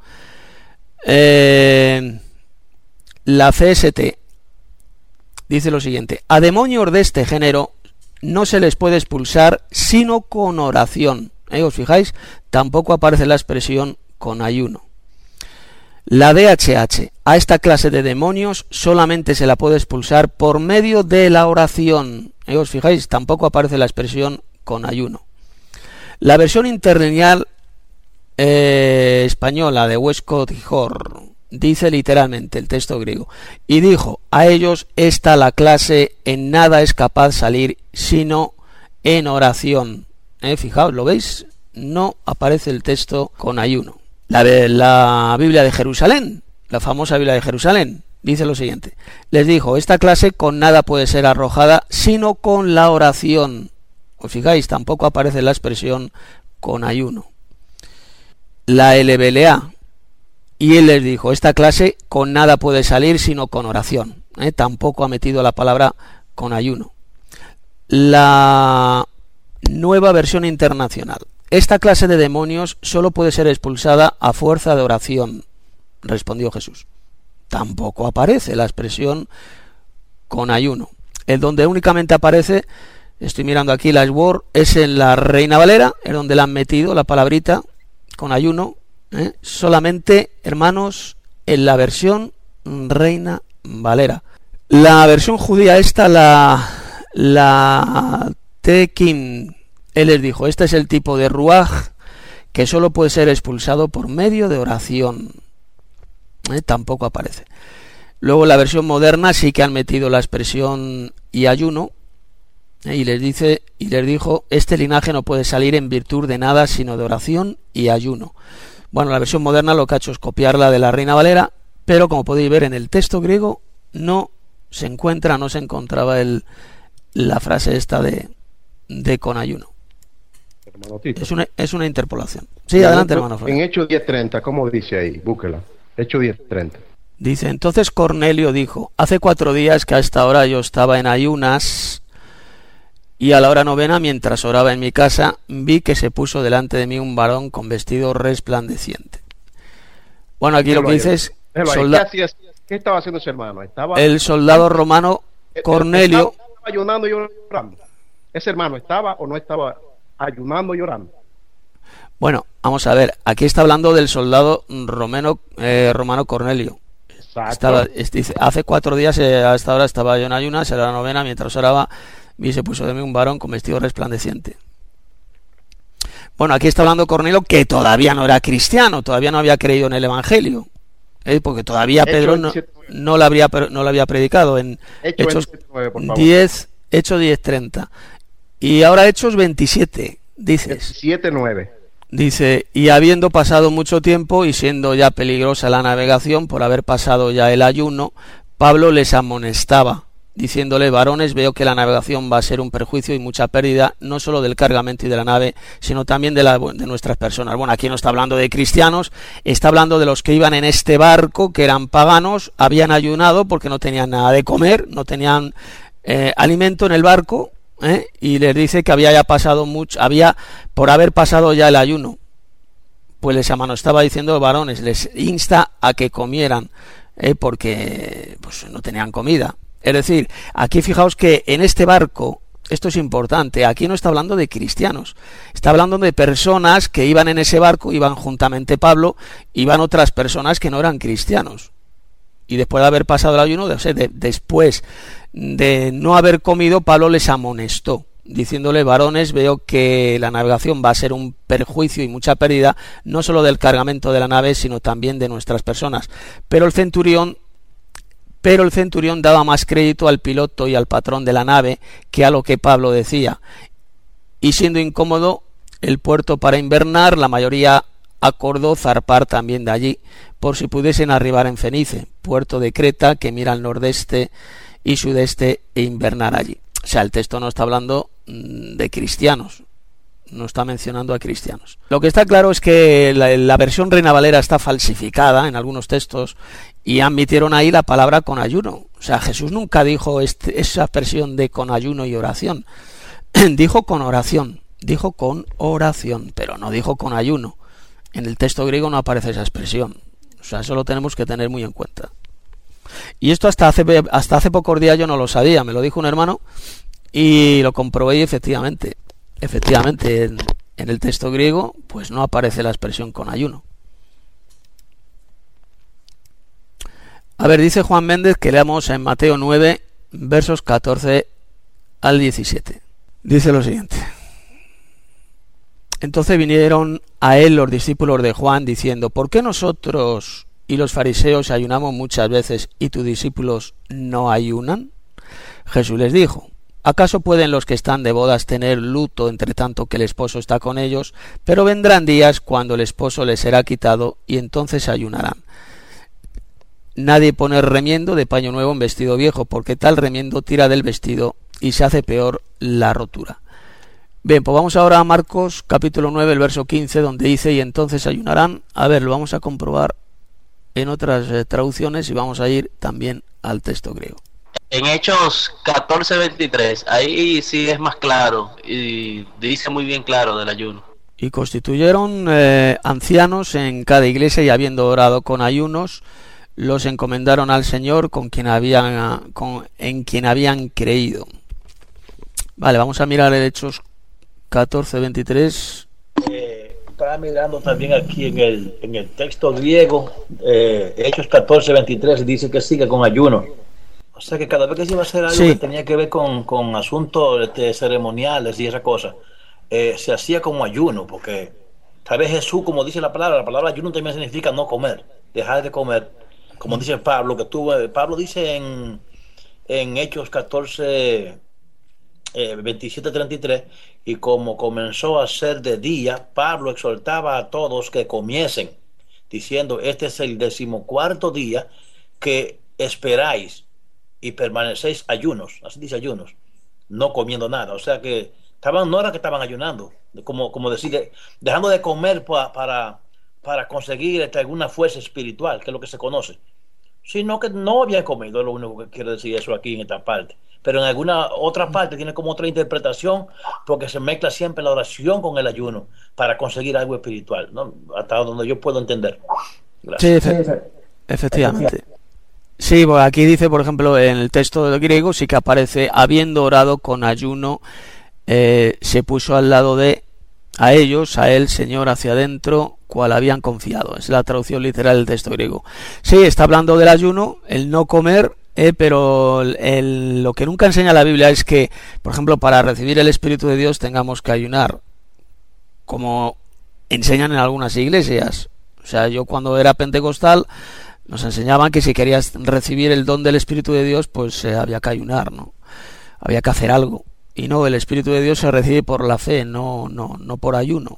La CST dice lo siguiente: a demonios de este género no se les puede expulsar sino con oración. ¿Os fijáis? Tampoco aparece la expresión con ayuno. La DHH, a esta clase de demonios solamente se la puede expulsar por medio de la oración. ¿Os fijáis? Tampoco aparece la expresión con ayuno. La versión interlineal española de Westcott y Hort dice literalmente el texto griego: y dijo a ellos, esta la clase en nada es capaz salir sino en oración. Fijaos, ¿lo veis? No aparece el texto con ayuno. La Biblia de Jerusalén, la famosa Biblia de Jerusalén, dice lo siguiente: les dijo, esta clase con nada puede ser arrojada sino con la oración. ¿Os fijáis? Tampoco aparece la expresión con ayuno. La LBLA, y él les dijo, esta clase con nada puede salir sino con oración. Tampoco ha metido la palabra con ayuno. La Nueva Versión Internacional: esta clase de demonios solo puede ser expulsada a fuerza de oración, respondió Jesús. Tampoco aparece la expresión con ayuno. El donde únicamente aparece, estoy mirando aquí la Word, es en la Reina Valera, es donde le han metido la palabrita con ayuno. Solamente, hermanos, en la versión Reina Valera. La versión judía esta, la Tekim, él les dijo, este es el tipo de ruaj que solo puede ser expulsado por medio de oración. Tampoco aparece. Luego la versión moderna sí que han metido la expresión y ayuno, y les dijo, este linaje no puede salir en virtud de nada sino de oración y ayuno. Bueno, la versión moderna lo que ha hecho es copiarla de la Reina Valera, pero como podéis ver en el texto griego no se encontraba la frase esta de con ayuno. Es una interpolación. Sí, adelante, hermano Frank. En Hechos 10:30, ¿cómo dice ahí? Búsquela. Hechos 10:30. Dice, entonces Cornelio dijo, hace 4 días que a esta hora yo estaba en ayunas, y a la hora novena, mientras oraba en mi casa, vi que se puso delante de mí un varón con vestido resplandeciente. Bueno, aquí lo que dice es... ¿Qué estaba haciendo ese hermano? El soldado romano Cornelio... ¿Estaba ayunando y orando? ¿Ese hermano estaba o no estaba ayunando y orando? Bueno, vamos a ver. Aquí está hablando del soldado romano Cornelio. Dice, hace 4 días a esta hora estaba yo en ayunas, era la novena, mientras oraba, vi se puso de mí un varón con vestido resplandeciente. Bueno, aquí está hablando Cornelio, que todavía no era cristiano, todavía no había creído en el Evangelio, porque todavía Pedro no lo había predicado. En Hechos 10:30. Y ahora Hechos 27, dices. 7:9. Dice, y habiendo pasado mucho tiempo y siendo ya peligrosa la navegación por haber pasado ya el ayuno, Pablo les amonestaba, diciéndole, varones, veo que la navegación va a ser un perjuicio y mucha pérdida, no solo del cargamento y de la nave, sino también de nuestras personas. Bueno, aquí no está hablando de cristianos, está hablando de los que iban en este barco, que eran paganos, habían ayunado porque no tenían nada de comer, no tenían alimento en el barco, y les dice que había ya pasado mucho, por haber pasado ya el ayuno, pues les amonestaba diciendo, varones, les insta a que comieran, porque pues no tenían comida. Es decir, aquí fijaos que en este barco, esto es importante, aquí no está hablando de cristianos, está hablando de personas que iban en ese barco, iban juntamente Pablo, iban otras personas que no eran cristianos. Y después de haber pasado el ayuno, después de no haber comido, Pablo les amonestó, diciéndole, varones, veo que la navegación va a ser un perjuicio y mucha pérdida, no solo del cargamento de la nave, sino también de nuestras personas. Pero el centurión daba más crédito al piloto y al patrón de la nave que a lo que Pablo decía. Y siendo incómodo, el puerto para invernar, la mayoría acordó zarpar también de allí, por si pudiesen arribar en Fenice, puerto de Creta que mira al nordeste y sudeste, e invernar allí. O sea, el texto no está hablando de cristianos, no está mencionando a cristianos. Lo que está claro es que la versión Reina Valera está falsificada en algunos textos y admitieron ahí la palabra con ayuno. O sea, Jesús nunca dijo esa expresión de con ayuno y oración. Dijo con oración, pero no dijo con ayuno. En el texto griego no aparece esa expresión. O sea, eso lo tenemos que tener muy en cuenta. Y esto hasta hace pocos días yo no lo sabía, me lo dijo un hermano y lo comprobé y efectivamente en el texto griego pues no aparece la expresión con ayuno. A ver, dice Juan Méndez que leamos en Mateo 9, versos 14 al 17. Dice lo siguiente: entonces vinieron a él los discípulos de Juan diciendo: ¿por qué nosotros y los fariseos ayunamos muchas veces y tus discípulos no ayunan? Jesús les dijo: ¿acaso pueden los que están de bodas tener luto entre tanto que el esposo está con ellos? Pero vendrán días cuando el esposo les será quitado y entonces ayunarán. Nadie pone remiendo de paño nuevo en vestido viejo, porque tal remiendo tira del vestido y se hace peor la rotura. Bien, pues vamos ahora a Marcos capítulo 9, el verso 15, donde dice: y entonces ayunarán. A ver, lo vamos a comprobar en otras traducciones y vamos a ir también al texto griego. En Hechos 14:23, ahí sí es más claro y dice muy bien claro del ayuno. Y constituyeron ancianos en cada iglesia, y habiendo orado con ayunos, los encomendaron al Señor en quien habían creído. Vale, vamos a mirar el Hechos 14:23. Estaba mirando también aquí en el texto griego, Hechos 14:23, dice que sigue con ayuno. O sea que cada vez que se iba a hacer algo que tenía que ver con asuntos ceremoniales y esa cosa, se hacía como ayuno, porque tal vez Jesús, como dice la palabra ayuno también significa no comer, dejar de comer, como dice Pablo, Pablo dice en Hechos 14, 27-33, y como comenzó a ser de día, Pablo exhortaba a todos que comiesen, diciendo: este es el 14º día que esperáis y permanecéis ayunos. Así dice ayunos, no comiendo nada. O sea que no era que estaban ayunando, como decir, dejando de comer para conseguir alguna fuerza espiritual, que es lo que se conoce, sino que no habían comido. Es lo único que quiere decir eso aquí en esta parte. Pero en alguna otra parte tiene como otra interpretación, porque se mezcla siempre la oración con el ayuno para conseguir algo espiritual, ¿no? Hasta donde yo puedo entender. Gracias. Sí, efectivamente. Sí, pues aquí dice, por ejemplo, en el texto del griego sí que aparece: habiendo orado con ayuno, se puso al lado a él, Señor, hacia adentro, cual habían confiado. Es la traducción literal del texto griego. Sí, está hablando del ayuno, el no comer, pero lo que nunca enseña la Biblia es que, por ejemplo, para recibir el Espíritu de Dios tengamos que ayunar, como enseñan en algunas iglesias. O sea, yo cuando era pentecostal nos enseñaban que si querías recibir el don del Espíritu de Dios, pues había que ayunar, ¿no? Había que hacer algo. Y no, el Espíritu de Dios se recibe por la fe, no por ayuno,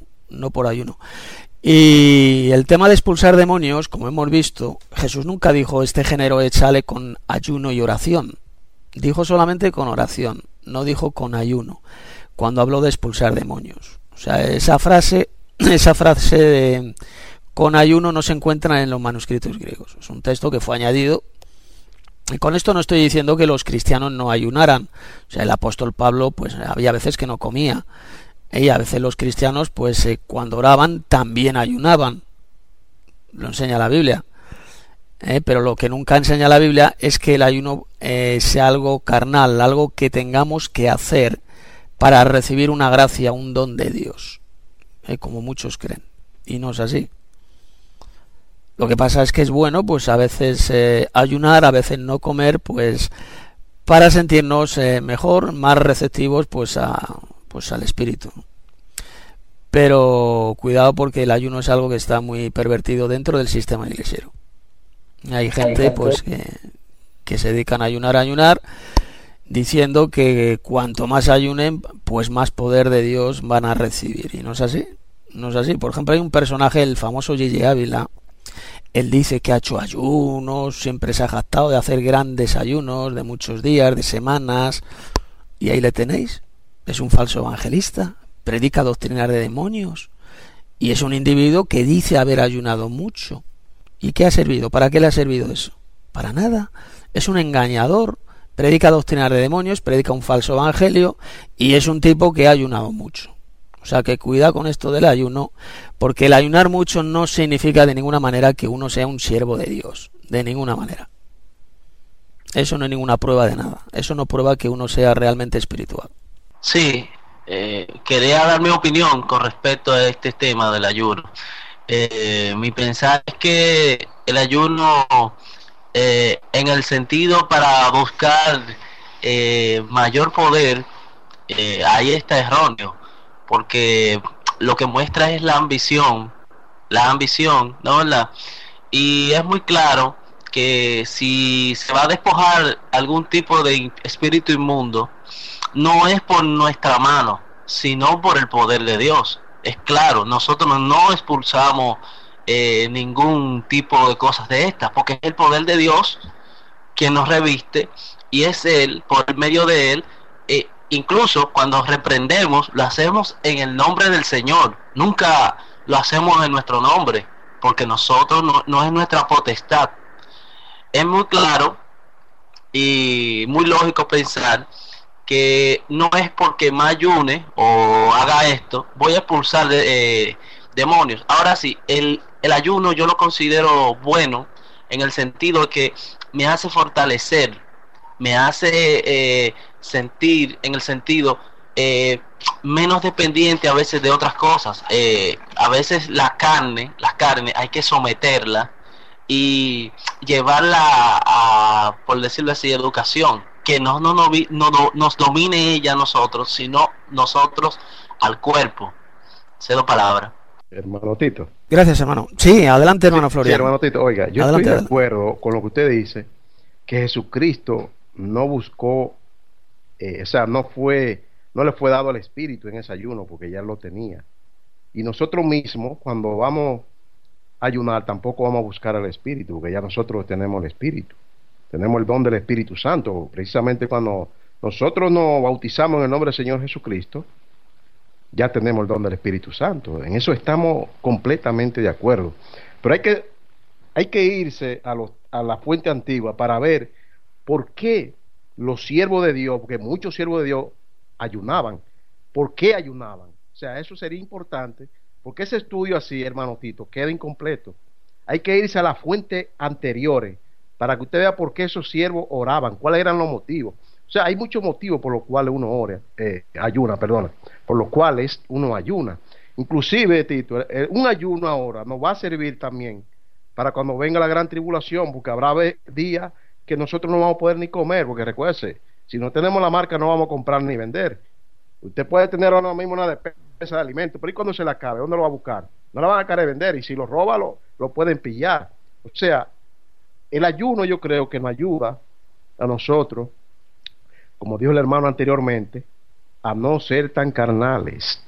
Y el tema de expulsar demonios, como hemos visto, Jesús nunca dijo: este género échale con ayuno y oración. Dijo solamente con oración, no dijo con ayuno, cuando habló de expulsar demonios. O sea, esa frase de con ayuno no se encuentra en los manuscritos griegos. Es un texto que fue añadido. Y con esto no estoy diciendo que los cristianos no ayunaran. O sea, el apóstol Pablo, pues había veces que no comía. Y a veces los cristianos, pues cuando oraban, también ayunaban. Lo enseña la Biblia. Pero lo que nunca enseña la Biblia es que el ayuno sea algo carnal, algo que tengamos que hacer para recibir una gracia, un don de Dios. Como muchos creen. Y no es así. Lo que pasa es que es bueno, pues a veces ayunar, a veces no comer, pues para sentirnos mejor, más receptivos, pues al espíritu. Pero cuidado, porque el ayuno es algo que está muy pervertido dentro del sistema iglesiero. Hay gente pues que se dedican a ayunar, diciendo que cuanto más ayunen, pues más poder de Dios van a recibir. Y no es así, no es así. Por ejemplo, hay un personaje, el famoso Gigi Ávila. Él dice que ha hecho ayunos, siempre se ha jactado de hacer grandes ayunos de muchos días, de semanas, y ahí le tenéis. Es un falso evangelista, predica doctrinas de demonios, y es un individuo que dice haber ayunado mucho. ¿Y qué ha servido? ¿Para qué le ha servido eso? Para nada. Es un engañador, predica doctrinas de demonios, predica un falso evangelio, y es un tipo que ha ayunado mucho. O sea que cuida con esto del ayuno, porque el ayunar mucho no significa de ninguna manera que uno sea un siervo de Dios, de ninguna manera. Eso no es ninguna prueba de nada, eso no prueba que uno sea realmente espiritual. Sí, quería dar mi opinión con respecto a este tema del ayuno. Mi pensar es que el ayuno, en el sentido para buscar mayor poder, ahí está erróneo, porque lo que muestra es la ambición, ¿no? Y es muy claro que si se va a despojar algún tipo de espíritu inmundo, no es por nuestra mano, sino por el poder de Dios. Es claro, nosotros no expulsamos ningún tipo de cosas de estas, porque es el poder de Dios quien nos reviste, y es Él, por medio de Él. Incluso cuando reprendemos, lo hacemos en el nombre del Señor, nunca lo hacemos en nuestro nombre, porque nosotros no es nuestra potestad. Es muy claro y muy lógico pensar que no es porque me ayune o haga esto, voy a expulsar demonios. Ahora sí, el ayuno yo lo considero bueno en el sentido de que me hace fortalecer, me hace sentir en el sentido menos dependiente a veces de otras cosas. A veces las carnes hay que someterla y llevarla a, por decirlo así, educación, que no nos domine ella a nosotros, sino nosotros al cuerpo. Cedo palabra. Hermano Tito. Gracias, hermano. Sí, adelante, hermano Florian. Sí, hermano Tito, oiga, yo Adelante, estoy de acuerdo con lo que usted dice, que Jesucristo no buscó, o sea, no le fue dado el Espíritu en ese ayuno, porque ya lo tenía. Y nosotros mismos, cuando vamos a ayunar, tampoco vamos a buscar al Espíritu, porque ya nosotros tenemos el Espíritu. Tenemos el don del Espíritu Santo. Precisamente cuando nosotros nos bautizamos en el nombre del Señor Jesucristo, ya tenemos el don del Espíritu Santo. En eso estamos completamente de acuerdo. Pero hay que irse a la fuente antigua para ver por qué los siervos de Dios, porque muchos siervos de Dios ayunaban. ¿Por qué ayunaban? O sea, eso sería importante, porque ese estudio así, hermano Tito, queda incompleto. Hay que irse a las fuentes anteriores para que usted vea por qué esos siervos oraban, cuáles eran los motivos. O sea, hay muchos motivos por los cuales uno ayuna, por los cuales uno ayuna. Inclusive, Tito, un ayuno ahora nos va a servir también para cuando venga la gran tribulación, porque habrá días que nosotros no vamos a poder ni comer, porque recuérdese, si no tenemos la marca no vamos a comprar ni vender. Usted puede tener ahora mismo una despensa de alimentos, pero ¿y cuando se la acabe? ¿Dónde lo va a buscar? No la van a querer vender, y si lo roba lo pueden pillar. O sea, el ayuno yo creo que nos ayuda a nosotros, como dijo el hermano anteriormente, a no ser tan carnales,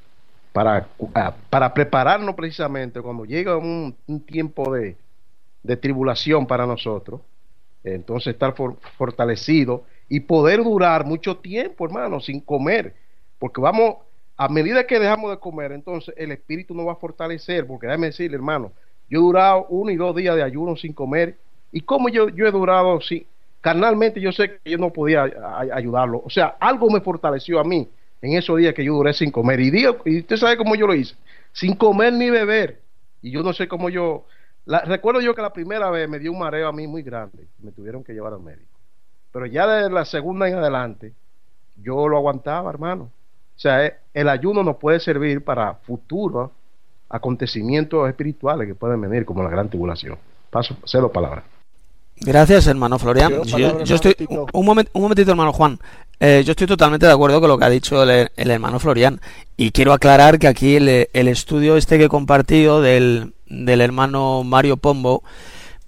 para prepararnos precisamente cuando llega un tiempo de tribulación para nosotros, entonces estar fortalecido y poder durar mucho tiempo, hermano, sin comer, porque a medida que dejamos de comer, entonces el espíritu nos va a fortalecer, porque déjame decirle, hermano, yo he durado 1 y 2 días de ayuno sin comer, y como yo he durado carnalmente, yo sé que yo no podía ayudarlo, o sea, algo me fortaleció a mí en esos días que yo duré sin comer, y usted sabe cómo yo lo hice, sin comer ni beber, y yo no sé cómo recuerdo yo que la primera vez me dio un mareo a mí muy grande, me tuvieron que llevar al médico, pero ya de la segunda en adelante, yo lo aguantaba, hermano. O sea, el ayuno nos puede servir para futuros acontecimientos espirituales que pueden venir, como la gran tribulación. Cedo palabra. Gracias, hermano Florian. Yo estoy un momentito, hermano Juan. Yo estoy totalmente de acuerdo con lo que ha dicho el hermano Florian, y quiero aclarar que aquí el estudio que he compartido del hermano Mario Pombo,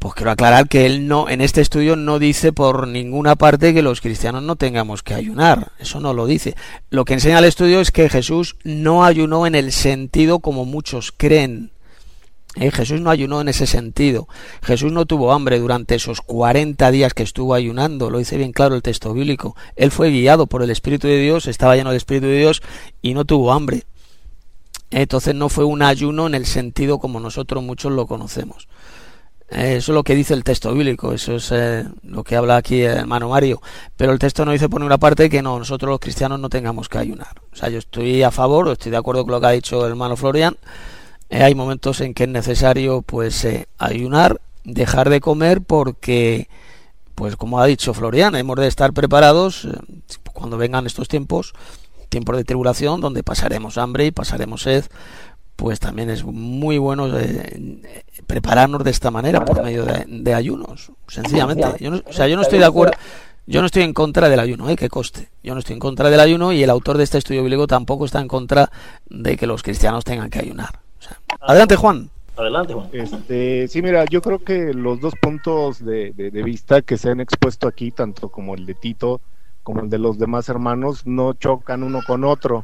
pues quiero aclarar que él no, en este estudio no dice por ninguna parte que los cristianos no tengamos que ayunar, eso no lo dice. Lo que enseña el estudio es que Jesús no ayunó en el sentido como muchos creen. Jesús no ayunó en ese sentido. Jesús no tuvo hambre durante esos 40 días que estuvo ayunando, lo dice bien claro el texto bíblico. Él fue guiado por el Espíritu de Dios, estaba lleno del Espíritu de Dios y no tuvo hambre. Entonces no fue un ayuno en el sentido como nosotros muchos lo conocemos. Eso es lo que dice el texto bíblico, eso es lo que habla aquí el hermano Mario. Pero el texto no dice por ninguna parte que no, nosotros los cristianos no tengamos que ayunar. O sea, yo estoy a favor, estoy de acuerdo con lo que ha dicho el hermano Florian. Hay momentos en que es necesario pues ayunar, dejar de comer porque, pues como ha dicho Florian, hemos de estar preparados cuando vengan estos tiempos de tribulación donde pasaremos hambre y pasaremos sed. Pues también es muy bueno prepararnos de esta manera por medio de ayunos, sencillamente. Yo no estoy de acuerdo. Yo no estoy en contra del ayuno, que conste. Yo no estoy en contra del ayuno y el autor de este estudio bíblico tampoco está en contra de que los cristianos tengan que ayunar. O sea, adelante, Juan. Adelante, Juan. Sí, mira, yo creo que los dos puntos de vista que se han expuesto aquí, tanto como el de Tito como el de los demás hermanos, no chocan uno con otro.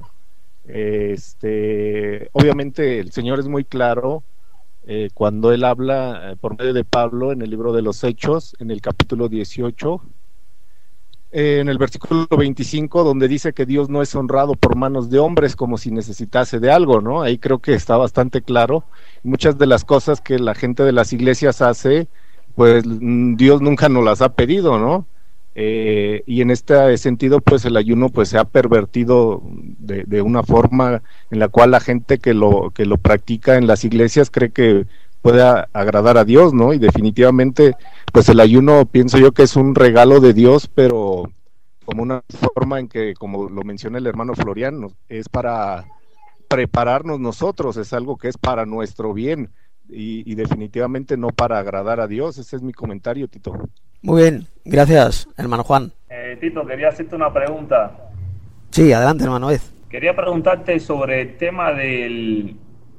Obviamente el Señor es muy claro cuando él habla por medio de Pablo en el libro de los Hechos, en el capítulo 18, en el versículo 25, donde dice que Dios no es honrado por manos de hombres como si necesitase de algo, ¿no? Ahí creo que está bastante claro. Muchas de las cosas que la gente de las iglesias hace, pues Dios nunca nos las ha pedido, ¿no? Y en este sentido pues el ayuno pues se ha pervertido de una forma en la cual la gente que lo practica en las iglesias cree que puede agradar a Dios, ¿no? Y definitivamente pues el ayuno pienso yo que es un regalo de Dios, pero como una forma en que, como lo menciona el hermano Florian, es para prepararnos nosotros, es algo que es para nuestro bien y definitivamente no para agradar a Dios. Ese es mi comentario, Tito. Muy bien, gracias, hermano Juan. Tito, quería hacerte una pregunta. Sí, adelante, hermano Ed. Quería preguntarte sobre el tema del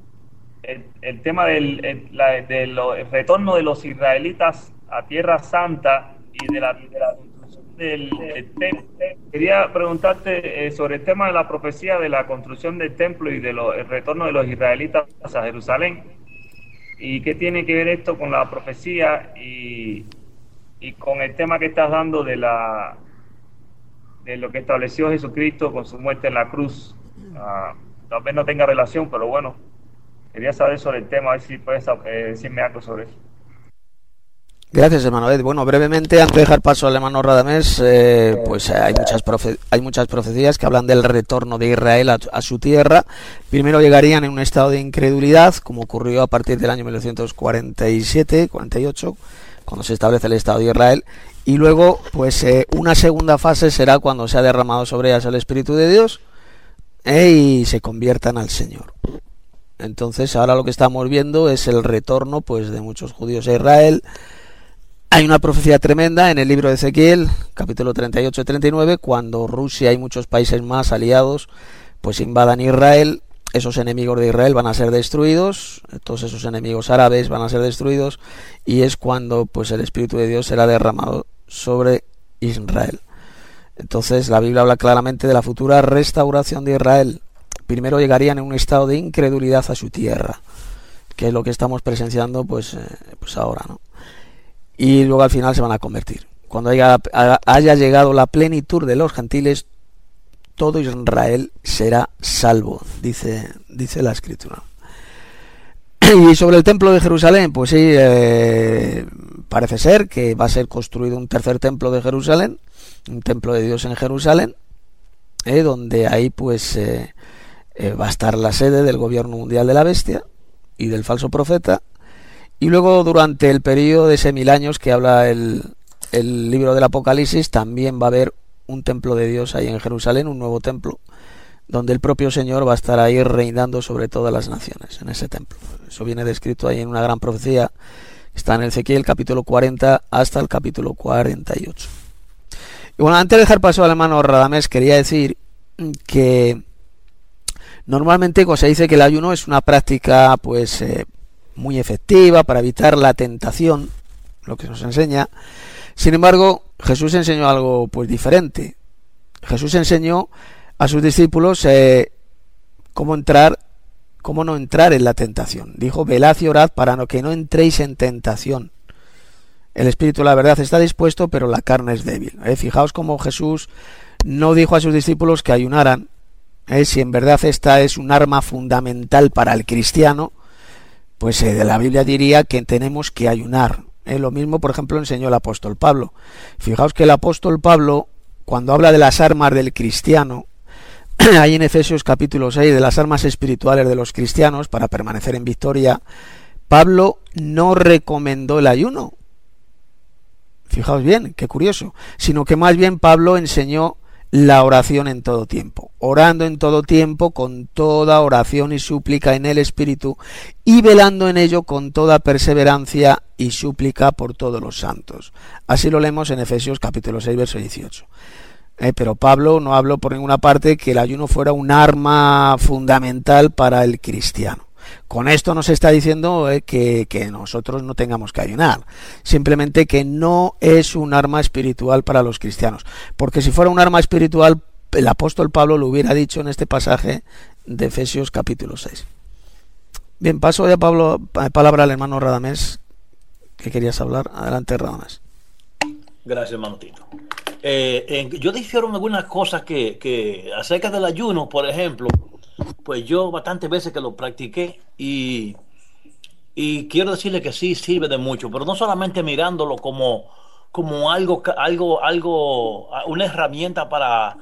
el retorno de los israelitas a Tierra Santa y de la construcción del templo. Quería preguntarte sobre el tema de la profecía de la construcción del templo y del retorno de los israelitas a Jerusalén. ¿Y qué tiene que ver esto con la profecía y con el tema que estás dando de lo que estableció Jesucristo con su muerte en la cruz? Tal vez no tenga relación, pero bueno, quería saber sobre el tema, a ver si puedes decirme algo sobre eso. Gracias, hermano Ed. Bueno, brevemente, antes de dejar paso al hermano Radamés, pues hay muchas profecías que hablan del retorno de Israel a su tierra. Primero llegarían en un estado de incredulidad, como ocurrió a partir del año 1947-48, cuando se establece el Estado de Israel, y luego pues una segunda fase será cuando se ha derramado sobre ellas el Espíritu de Dios y se conviertan al Señor. Entonces ahora lo que estamos viendo es el retorno pues de muchos judíos a Israel. Hay una profecía tremenda en el libro de Ezequiel, capítulo 38-39, cuando Rusia y muchos países más aliados pues invadan Israel. Esos enemigos de Israel van a ser destruidos, todos esos enemigos árabes van a ser destruidos, y es cuando pues el Espíritu de Dios será derramado sobre Israel. Entonces la Biblia habla claramente de la futura restauración de Israel. Primero llegarían en un estado de incredulidad a su tierra, que es lo que estamos presenciando pues ahora, ¿no? Y luego al final se van a convertir. Cuando haya llegado la plenitud de los gentiles, todo Israel será salvo, dice la Escritura. Y sobre el templo de Jerusalén, pues sí, parece ser que va a ser construido un tercer templo de Jerusalén, un templo de Dios en Jerusalén, donde ahí pues va a estar la sede del gobierno mundial de la bestia y del falso profeta. Y luego durante el periodo de ese 1000 años que habla el libro del Apocalipsis, también va a haber un templo de Dios ahí en Jerusalén, un nuevo templo, donde el propio Señor va a estar ahí reinando sobre todas las naciones, en ese templo. Eso viene descrito ahí en una gran profecía, está en Ezequiel capítulo 40 hasta el capítulo 48. Y bueno, antes de dejar paso al hermano Radamés, quería decir que normalmente se dice que el ayuno es una práctica pues muy efectiva para evitar la tentación, lo que nos enseña. Sin embargo, Jesús enseñó algo pues diferente. Jesús enseñó a sus discípulos cómo no entrar en la tentación. Dijo: velad y orad para que no entréis en tentación. El espíritu, la verdad, está dispuesto, pero la carne es débil. Fijaos cómo Jesús no dijo a sus discípulos que ayunaran. Si en verdad esta es un arma fundamental para el cristiano, pues de la Biblia diría que tenemos que ayunar. Lo mismo, por ejemplo, enseñó el apóstol Pablo. Fijaos que el apóstol Pablo, cuando habla de las armas del cristiano, hay en Efesios capítulo 6, de las armas espirituales de los cristianos para permanecer en victoria, Pablo no recomendó el ayuno. Fijaos bien, qué curioso. Sino que más bien Pablo enseñó la oración en todo tiempo, orando en todo tiempo con toda oración y súplica en el Espíritu, y velando en ello con toda perseverancia y súplica por todos los santos. Así lo leemos en Efesios capítulo 6, verso 18. Pero Pablo no habló por ninguna parte que el ayuno fuera un arma fundamental para el cristiano. Con esto no se está diciendo que nosotros no tengamos que ayunar, simplemente que no es un arma espiritual para los cristianos, porque si fuera un arma espiritual, el apóstol Pablo lo hubiera dicho en este pasaje de Efesios capítulo 6. Bien, paso ya palabra al hermano Radamés, que querías hablar. Adelante, Radamés. Gracias, hermano Tito. Yo difiero en algunas cosas que acerca del ayuno, por ejemplo. Pues yo bastantes veces que lo practiqué y quiero decirle que sí sirve de mucho, pero no solamente mirándolo como algo, una herramienta para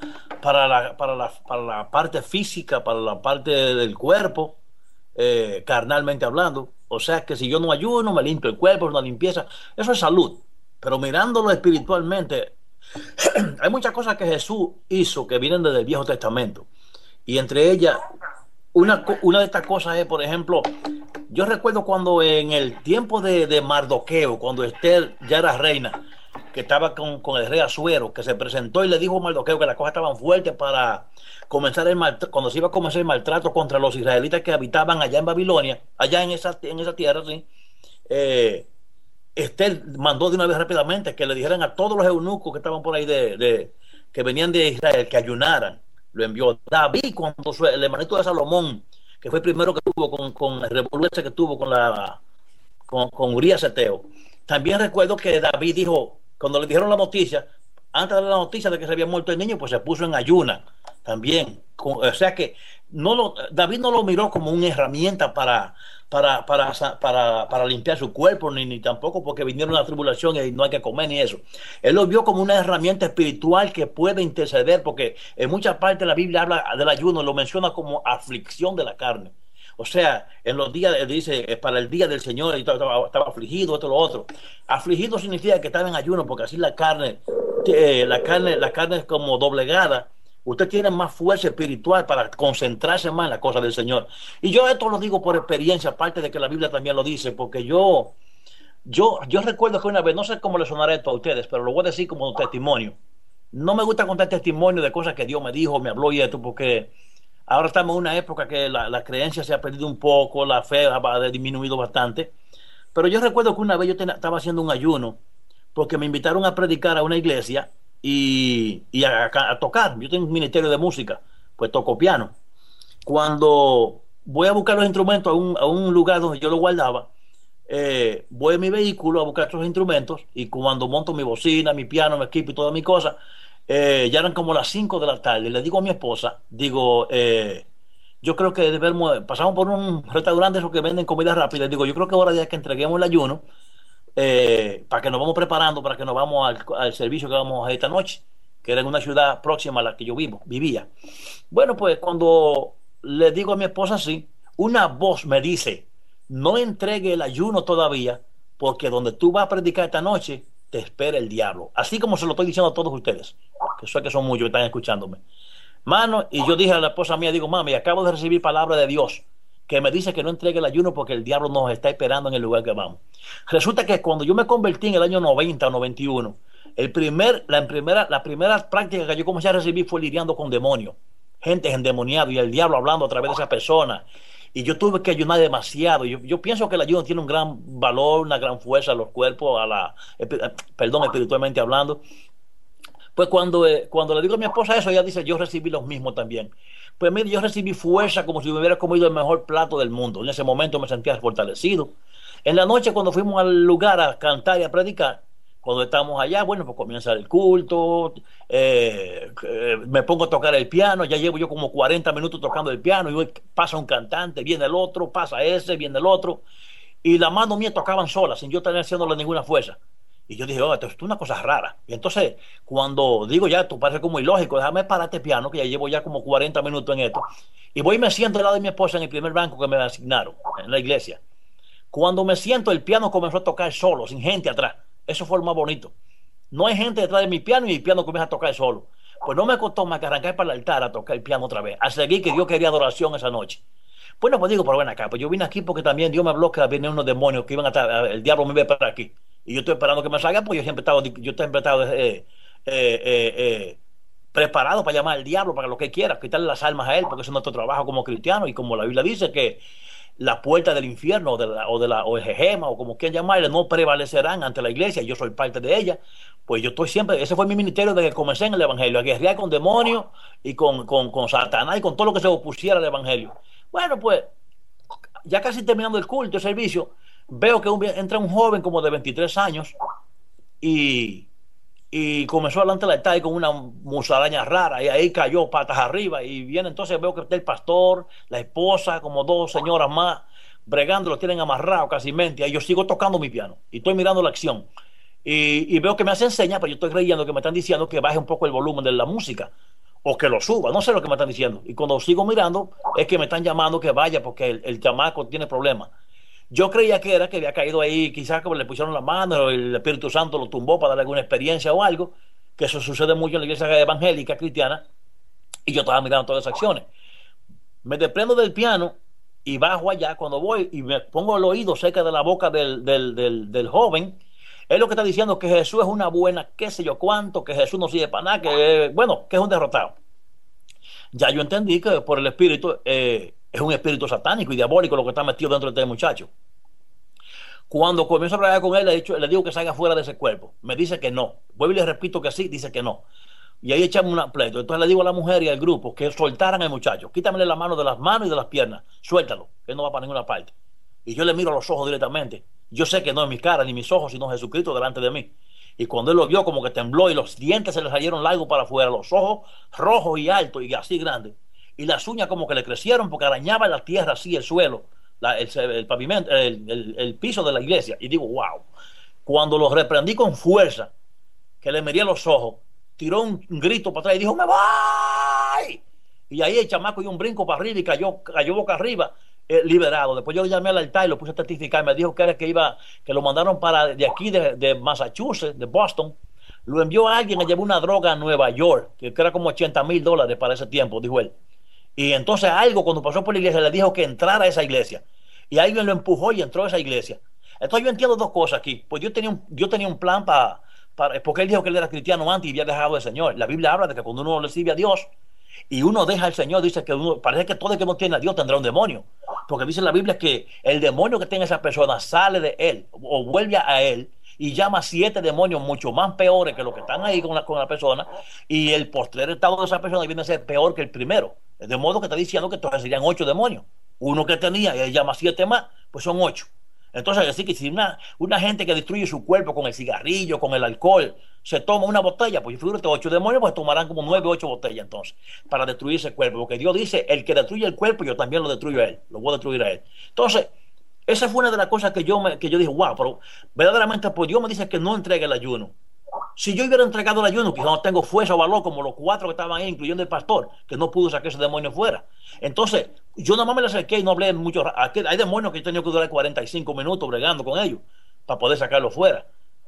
la parte física, para la parte del cuerpo, carnalmente hablando. O sea que si yo no ayuno, me limpio el cuerpo, es una limpieza, eso es salud. Pero mirándolo espiritualmente, hay muchas cosas que Jesús hizo que vienen desde el Viejo Testamento. Y entre ellas, una de estas cosas es, por ejemplo, yo recuerdo cuando en el tiempo de Mardoqueo, cuando Esther ya era reina, que estaba con el rey Asuero, que se presentó y le dijo a Mardoqueo que las cosas estaban fuertes para comenzar cuando se iba a comenzar el maltrato contra los israelitas que habitaban allá en Babilonia, allá en esa tierra, ¿sí? Esther mandó de una vez rápidamente que le dijeran a todos los eunucos que estaban por ahí que venían de Israel que ayunaran. Lo envió David cuando el hermanito de Salomón, que fue el primero que tuvo con el revolución que tuvo con Urías Eteo. También recuerdo que David dijo, cuando le dijeron la noticia, antes de la noticia de que se había muerto el niño, pues se puso en ayuna también. O sea que David no lo miró como una herramienta para limpiar su cuerpo, ni tampoco porque vinieron la tribulación y no hay que comer ni eso. Él lo vio como una herramienta espiritual que puede interceder, porque en muchas partes la Biblia habla del ayuno, lo menciona como aflicción de la carne. O sea, en los días, dice, para el día del Señor, estaba afligido, esto, lo otro. Afligido significa que estaba en ayuno, porque así la carne es como doblegada. Usted tiene más fuerza espiritual para concentrarse más en las cosas del Señor. Y yo esto lo digo por experiencia, aparte de que la Biblia también lo dice, porque yo recuerdo que una vez, no sé cómo le sonará esto a ustedes, pero lo voy a decir como testimonio. No me gusta contar testimonio de cosas que Dios me dijo, me habló y esto, porque ahora estamos en una época que la creencia se ha perdido un poco, la fe ha disminuido bastante. Pero yo recuerdo que una vez yo estaba haciendo un ayuno, porque me invitaron a predicar a una iglesia y a tocar. Yo tengo un ministerio de música, pues toco piano. Cuando voy a buscar los instrumentos a un lugar donde yo lo guardaba, voy en mi vehículo a buscar estos instrumentos, y cuando monto mi bocina, mi piano, mi equipo y todas mis cosas, ya eran como las 5 de la tarde. Le digo a mi esposa, yo creo que pasamos por un restaurante esos que venden comida rápida. Digo, yo creo que ahora ya que entreguemos el ayuno, para que nos vamos preparando, para que nos vamos al servicio que vamos a esta noche, que era en una ciudad próxima a la que yo vivía. Bueno, pues cuando le digo a mi esposa así, una voz me dice: no entregue el ayuno todavía, porque donde tú vas a predicar esta noche te espera el diablo. Así como se lo estoy diciendo a todos ustedes, que sé que son muchos que están escuchándome, mano. Y yo dije a la esposa mía, digo, mami, acabo de recibir palabra de Dios que me dice que no entregue el ayuno porque el diablo nos está esperando en el lugar que vamos. Resulta que cuando yo me convertí en el año 90 o 91, la primera práctica que yo comencé a recibir fue lidiando con demonios, gente endemoniada, y el diablo hablando a través de esas personas. Y yo tuve que ayunar demasiado. Yo pienso que el ayuno tiene un gran valor, una gran fuerza a los cuerpos, perdón, espiritualmente hablando. Pues cuando le digo a mi esposa eso, ella dice, yo recibí los mismos también. Pues mire, yo recibí fuerza como si me hubiera comido el mejor plato del mundo. En ese momento me sentía fortalecido. En la noche, cuando fuimos al lugar a cantar y a predicar, cuando estamos allá, bueno, pues comienza el culto, me pongo a tocar el piano, ya llevo yo como 40 minutos tocando el piano, y pasa un cantante, viene el otro, pasa ese, viene el otro, y las manos mías tocaban solas, sin yo tener haciéndole ninguna fuerza. Y yo dije, oh, esto es una cosa rara. Y entonces, cuando digo ya, esto parece como ilógico, déjame parar este piano, que ya llevo ya como 40 minutos en esto, y voy y me siento al lado de mi esposa en el primer banco que me asignaron en la iglesia. Cuando me siento, el piano comenzó a tocar solo, sin gente atrás. Eso fue lo más bonito. No hay gente detrás de mi piano y el piano comienza a tocar solo. Pues no me costó más que arrancar para el altar a tocar el piano otra vez, a seguir que Dios quería adoración esa noche. Bueno, pues digo, pero ven acá, pues yo vine aquí porque también Dios me habló que venían unos demonios que iban a estar, el diablo me iba para aquí. Y yo estoy esperando que me salga, pues yo siempre he estado preparado para llamar al diablo para lo que quiera, quitarle las almas a él, porque ese es nuestro trabajo como cristiano. Y como la Biblia dice que la puerta del infierno o el jejema o como quieran llamarle no prevalecerán ante la iglesia, yo soy parte de ella. Pues yo estoy siempre, ese fue mi ministerio desde que comencé en el evangelio, a guerrear con demonios y con Satanás y con todo lo que se opusiera al evangelio. Bueno, pues ya casi terminando el culto, el servicio, veo que entra un joven como de 23 años y comenzó adelante del altar con una musaraña rara y ahí cayó patas arriba. Y viene, entonces veo que está el pastor, la esposa, como dos señoras más bregando, lo tienen amarrado casi mente. Y yo sigo tocando mi piano y estoy mirando la acción y veo que me hacen señas, pero yo estoy creyendo que me están diciendo que baje un poco el volumen de la música o que lo suba, no sé lo que me están diciendo. Y cuando sigo mirando es que me están llamando que vaya porque el chamaco tiene problemas. Yo creía que era que había caído ahí, quizás como le pusieron la mano, el Espíritu Santo lo tumbó para darle alguna experiencia o algo, que eso sucede mucho en la iglesia evangélica cristiana, y yo estaba mirando todas esas acciones. Me desprendo del piano y bajo allá, cuando voy y me pongo el oído cerca de la boca del joven, él lo que está diciendo es que Jesús es una buena, qué sé yo cuánto, que Jesús no sirve para nada, que bueno, que es un derrotado. Ya yo entendí que por el Espíritu es un espíritu satánico y diabólico lo que está metido dentro de este muchacho. Cuando comienzo a hablar con él, le digo que salga fuera de ese cuerpo. Me dice que no. Vuelvo y le repito que sí, dice que no. Y ahí echamos un pleito. Entonces le digo a la mujer y al grupo que soltaran al muchacho. Quítamele la mano de las manos y de las piernas. Suéltalo, que él no va para ninguna parte. Y yo le miro a los ojos directamente. Yo sé que no es mi cara ni mis ojos, sino Jesucristo delante de mí. Y cuando él lo vio, como que tembló y los dientes se le salieron largos para afuera, los ojos rojos y altos y así grandes. Y las uñas como que le crecieron porque arañaba la tierra así, el suelo, el pavimento, el piso de la iglesia. Y digo, wow. Cuando lo reprendí con fuerza, que le miré los ojos, tiró un grito para atrás y dijo, ¡me voy! Y ahí el chamaco dio un brinco para arriba y cayó boca arriba, liberado. Después yo llamé al altar y lo puse a testificar. Me dijo que era que lo mandaron para de aquí, de Massachusetts, de Boston. Lo envió a alguien a llevar una droga a Nueva York, que era como $80,000 para ese tiempo, dijo él. Y entonces algo, cuando pasó por la iglesia, le dijo que entrara a esa iglesia. Y alguien lo empujó y entró a esa iglesia. Entonces yo entiendo dos cosas aquí. Pues yo tenía un plan porque él dijo que él era cristiano antes y había dejado al Señor. La Biblia habla de que cuando uno le sirve a Dios y uno deja al Señor, dice que parece que todo el que no tiene a Dios tendrá un demonio. Porque dice la Biblia que el demonio que tenga esa persona sale de él o vuelve a él y llama a 7 demonios mucho más peores que los que están ahí con la persona, y el postrer estado de esa persona viene a ser peor que el primero. De modo que está diciendo que entonces serían 8 demonios. Uno que tenía y él llama a 7 más, pues son 8. Entonces, decir que si una gente que destruye su cuerpo con el cigarrillo, con el alcohol, se toma una botella, pues fíjate, 8 demonios, pues tomarán como 9 o 8 botellas entonces, para destruir ese cuerpo. Porque Dios dice, el que destruye el cuerpo, yo también lo destruyo a él, lo voy a destruir a él. Entonces, esa fue una de las cosas que yo dije, wow, pero verdaderamente pues Dios me dice que no entregue el ayuno. Si yo hubiera entregado el ayuno, quizás no tengo fuerza o valor como los 4 que estaban ahí, incluyendo el pastor, que no pudo sacar ese demonio fuera. Entonces, yo nada más me le acerqué y no hablé mucho. Hay demonios que he tenido que durar 45 minutos bregando con ellos para poder sacarlo fuera.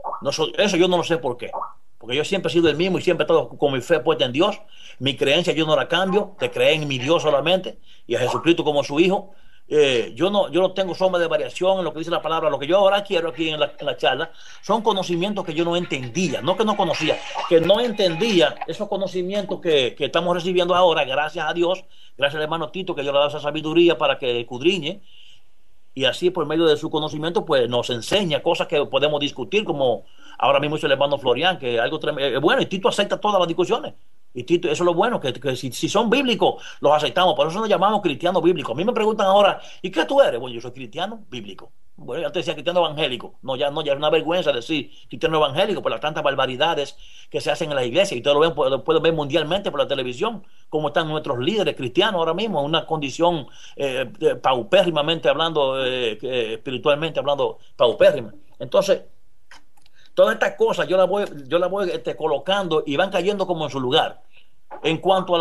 Eso yo no lo sé por qué. Porque yo siempre he sido el mismo y siempre he estado con mi fe puesta en Dios. Mi creencia yo no la cambio, te creé en mi Dios solamente y a Jesucristo como su hijo. Yo no tengo sombra de variación en lo que dice la palabra. Lo que yo ahora quiero aquí en la charla son conocimientos que yo no entendía, no que no conocía, que no entendía esos conocimientos que estamos recibiendo ahora, gracias a Dios, gracias al hermano Tito, que Dios le ha dado esa sabiduría para que escudriñe, y así por medio de su conocimiento pues nos enseña cosas que podemos discutir, como ahora mismo hizo el hermano Florian, que algo bueno, y Tito acepta todas las discusiones. Y Tito, eso es lo bueno, que si son bíblicos, los aceptamos. Por eso nos llamamos cristianos bíblicos. A mí me preguntan ahora, ¿y qué tú eres? Bueno, yo soy cristiano bíblico. Bueno, yo antes decía cristiano evangélico. No, ya es una vergüenza decir cristiano evangélico por las tantas barbaridades que se hacen en la iglesia. Y ustedes lo pueden ver mundialmente por la televisión, cómo están nuestros líderes cristianos ahora mismo en una condición paupérrimamente hablando, espiritualmente hablando, paupérrima. Entonces, todas estas cosas yo las voy colocando y van cayendo como en su lugar. En cuanto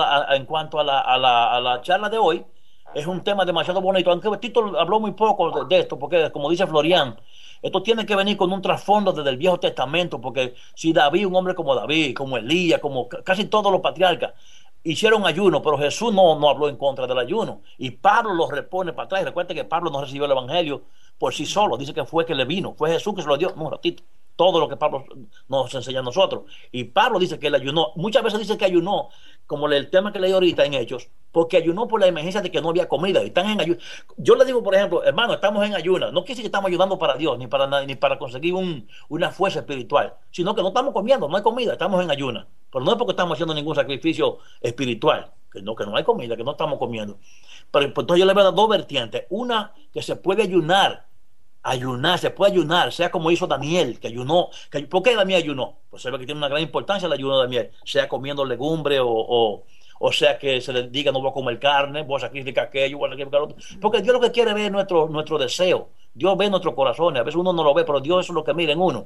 a la charla de hoy, es un tema demasiado bonito, aunque Tito habló muy poco de esto, porque como dice Florian, esto tiene que venir con un trasfondo desde el Viejo Testamento, porque si David, un hombre como David, como Elías, como casi todos los patriarcas, hicieron ayuno, pero Jesús no habló en contra del ayuno, y Pablo lo repone para atrás. Y recuerden que Pablo no recibió el evangelio por sí solo, dice que fue que le vino, fue Jesús que se lo dio. No, un ratito, todo lo que Pablo nos enseña a nosotros. Y Pablo dice que él ayunó, muchas veces dice que ayunó, como el tema que leí ahorita en Hechos, porque ayunó por la emergencia de que no había comida, y están en ayuno. Yo le digo, por ejemplo, hermano, estamos en ayuno, no quiere decir que estamos ayudando para Dios, ni para nada, ni para conseguir una fuerza espiritual, sino que no estamos comiendo, no hay comida, estamos en ayuno. Pero no es porque estamos haciendo ningún sacrificio espiritual, que no hay comida, que no estamos comiendo. Pero entonces yo le voy a dar dos vertientes. Una, que se puede ayunar, se puede ayunar, sea como hizo Daniel, que ayunó. ¿Por qué Daniel ayunó? Pues se ve que tiene una gran importancia el ayuno de Daniel, sea comiendo legumbre o sea que se le diga no voy a comer carne, voy a sacrificar aquello, voy a sacrificar lo otro. Porque Dios lo que quiere ver es nuestro deseo. Dios ve nuestros corazones, a veces uno no lo ve, pero Dios es lo que mira en uno.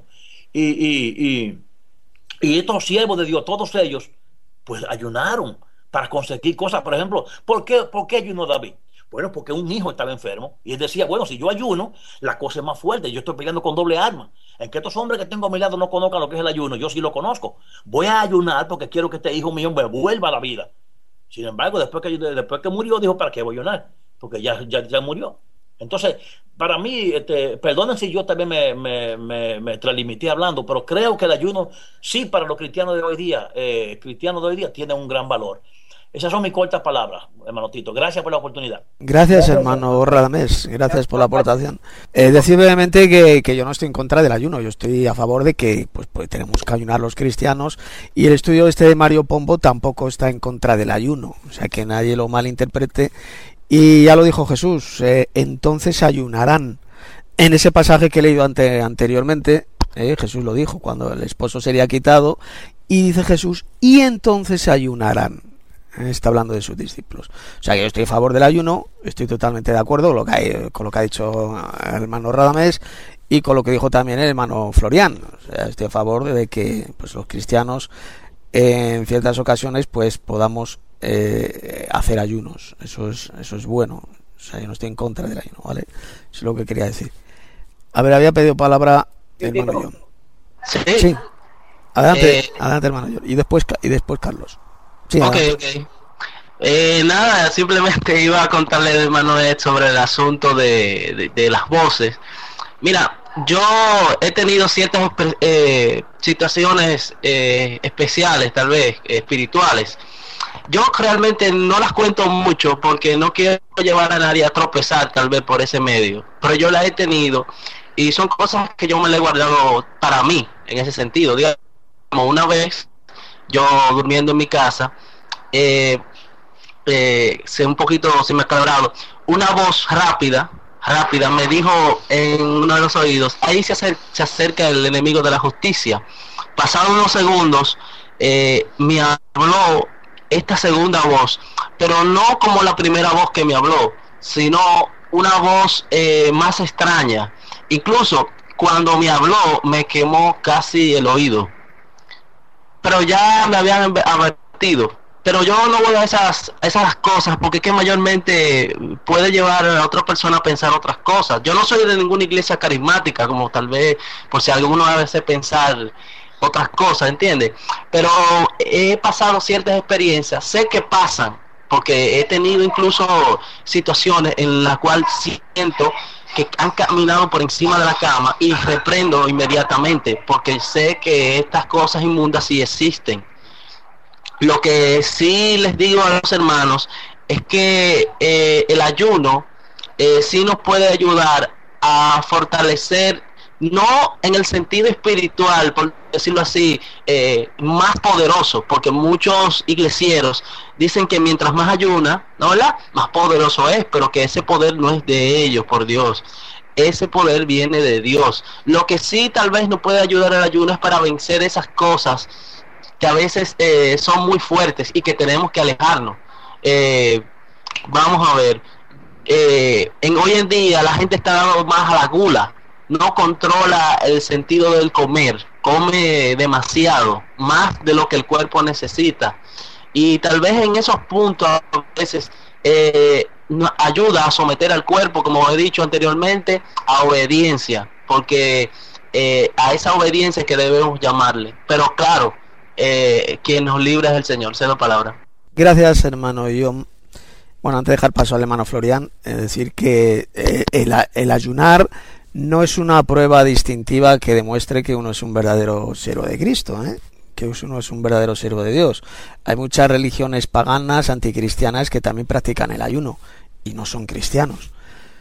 Y estos siervos de Dios, todos ellos, pues ayunaron para conseguir cosas. Por ejemplo, ¿por qué ayunó David? Bueno, porque un hijo estaba enfermo y él decía, bueno, si yo ayuno, la cosa es más fuerte, yo estoy peleando con doble arma. En que estos hombres que tengo a mi lado no conozcan lo que es el ayuno, yo sí lo conozco. Voy a ayunar porque quiero que este hijo mío me vuelva a la vida. Sin embargo, después que murió, dijo, ¿para qué voy a ayunar? Porque ya murió. Entonces, para mí, perdonen si yo también me extralimité hablando, pero creo que el ayuno, sí, para los cristianos de hoy día, tiene un gran valor. Esas son mis cortas palabras, hermano Tito. Gracias por la oportunidad. Gracias, hermano Radamés. Gracias por la aportación. Decir brevemente que yo no estoy en contra del ayuno. Yo estoy a favor de que pues tenemos que ayunar los cristianos. Y el estudio de Mario Pombo tampoco está en contra del ayuno. O sea, que nadie lo malinterprete. Y ya lo dijo Jesús. Entonces ayunarán. En ese pasaje que he leído anteriormente, Jesús lo dijo, cuando el esposo sería quitado. Y dice Jesús, y entonces ayunarán. Está hablando de sus discípulos. O sea que yo estoy a favor del ayuno, estoy totalmente de acuerdo con lo que ha dicho el hermano Radamés y con lo que dijo también el hermano Florian. O sea, estoy a favor de que pues los cristianos en ciertas ocasiones pues podamos hacer ayunos. Eso es bueno. O sea, yo no estoy en contra del ayuno, ¿vale? Eso es lo que quería decir. A ver, había pedido palabra el hermano John. Sí. Adelante, hermano John. Y después Carlos. Sí, ok. Nada, simplemente iba a contarle de Manuel sobre el asunto de las voces. Mira, yo he tenido ciertas situaciones especiales, tal vez espirituales. Yo realmente no las cuento mucho porque no quiero llevar a nadie a tropezar tal vez por ese medio, pero yo las he tenido y son cosas que yo me las he guardado para mí en ese sentido. Digamos, una vez yo durmiendo en mi casa, sé un poquito, se me ha aclarado, una voz rápida me dijo en uno de los oídos, ahí se acerca el enemigo de la justicia. Pasaron unos segundos, me habló esta segunda voz, pero no como la primera voz que me habló, sino una voz más extraña. Incluso cuando me habló me quemó casi el oído, pero ya me habían advertido. Pero yo no voy a esas cosas porque es que mayormente puede llevar a otra persona a pensar otras cosas. Yo no soy de ninguna iglesia carismática, como tal vez por si alguno a veces pensar otras cosas, ¿entiendes? Pero he pasado ciertas experiencias, sé que pasan porque he tenido incluso situaciones en las cuales siento que han caminado por encima de la cama y reprendo inmediatamente, porque sé que estas cosas inmundas sí existen. Lo que sí les digo a los hermanos es que el ayuno sí nos puede ayudar a fortalecer, no en el sentido espiritual, por decirlo así, más poderoso, porque muchos iglesieros dicen que mientras más ayuna, ¿no, verdad?, más poderoso es, pero que ese poder no es de ellos, por Dios. Ese poder viene de Dios. Lo que sí tal vez nos puede ayudar al ayuno es para vencer esas cosas que a veces son muy fuertes y que tenemos que alejarnos. Vamos a ver, hoy en día la gente está dando más a la gula, no controla el sentido del comer, come demasiado, más de lo que el cuerpo necesita, y tal vez en esos puntos a veces nos ayuda a someter al cuerpo, como he dicho anteriormente, a obediencia, porque a esa obediencia que debemos llamarle, pero claro, quien nos libra es el Señor. Cedo palabra. Gracias, hermano John. Bueno, antes de dejar paso al hermano Florian, es decir que el ayunar no es una prueba distintiva que demuestre que uno es un verdadero siervo de Cristo, que uno es un verdadero siervo de Dios. Hay muchas religiones paganas, anticristianas, que también practican el ayuno y no son cristianos.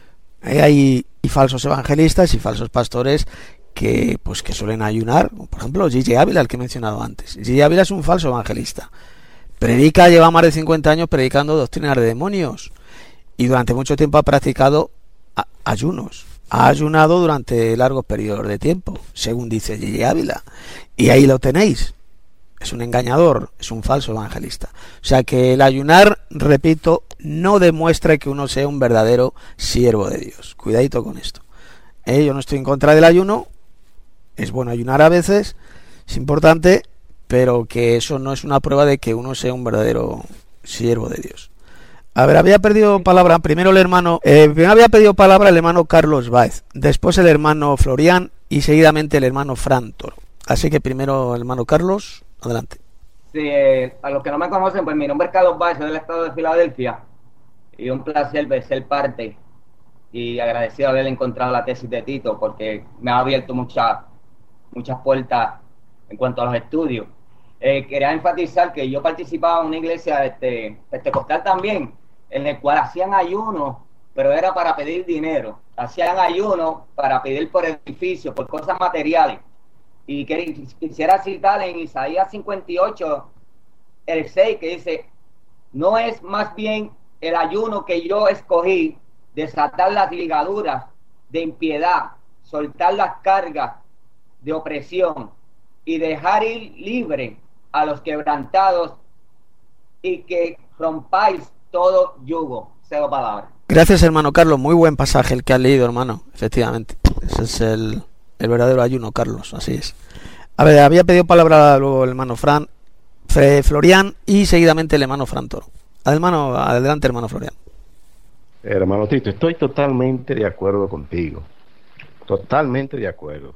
Hay falsos evangelistas y falsos pastores que suelen ayunar, por ejemplo Gigi Ávila, el que he mencionado antes. Gigi Ávila es un falso evangelista. Lleva más de 50 años predicando doctrinas de demonios y durante mucho tiempo ha practicado ayunos. Ha ayunado durante largos periodos de tiempo, según dice Gigi Ávila. Y ahí lo tenéis. Es un engañador, es un falso evangelista. O sea que el ayunar, repito, no demuestra que uno sea un verdadero siervo de Dios. Cuidadito con esto. Yo no estoy en contra del ayuno. Es bueno ayunar a veces, es importante, pero que eso no es una prueba de que uno sea un verdadero siervo de Dios. A ver, había perdido palabra primero primero había pedido palabra el hermano Carlos Báez, después el hermano Florian y seguidamente el hermano Fran Toro. Así que primero el hermano Carlos, adelante. Sí, a los que no me conocen, pues mi nombre es Carlos Báez, soy del estado de Filadelfia y un placer ser parte y agradecido haber encontrado la tesis de Tito porque me ha abierto muchas puertas en cuanto a los estudios. Quería enfatizar que yo participaba en una iglesia pentecostal también, en el cual hacían ayunos, pero era para pedir dinero. Hacían ayunos para pedir por edificios, por cosas materiales. Y quisiera citar en Isaías 58, el 6, que dice: no es más bien el ayuno que yo escogí, desatar las ligaduras de impiedad, soltar las cargas de opresión y dejar ir libre a los quebrantados y que rompáis todo yugo. Cedo palabra. Gracias, hermano Carlos, muy buen pasaje el que has leído, hermano, efectivamente. Ese es el verdadero ayuno, Carlos, así es. A ver, había pedido palabra luego el hermano Florian y seguidamente el hermano Fran Toro. Adelante, hermano Florian. Hermano Tito, estoy totalmente de acuerdo contigo, totalmente de acuerdo.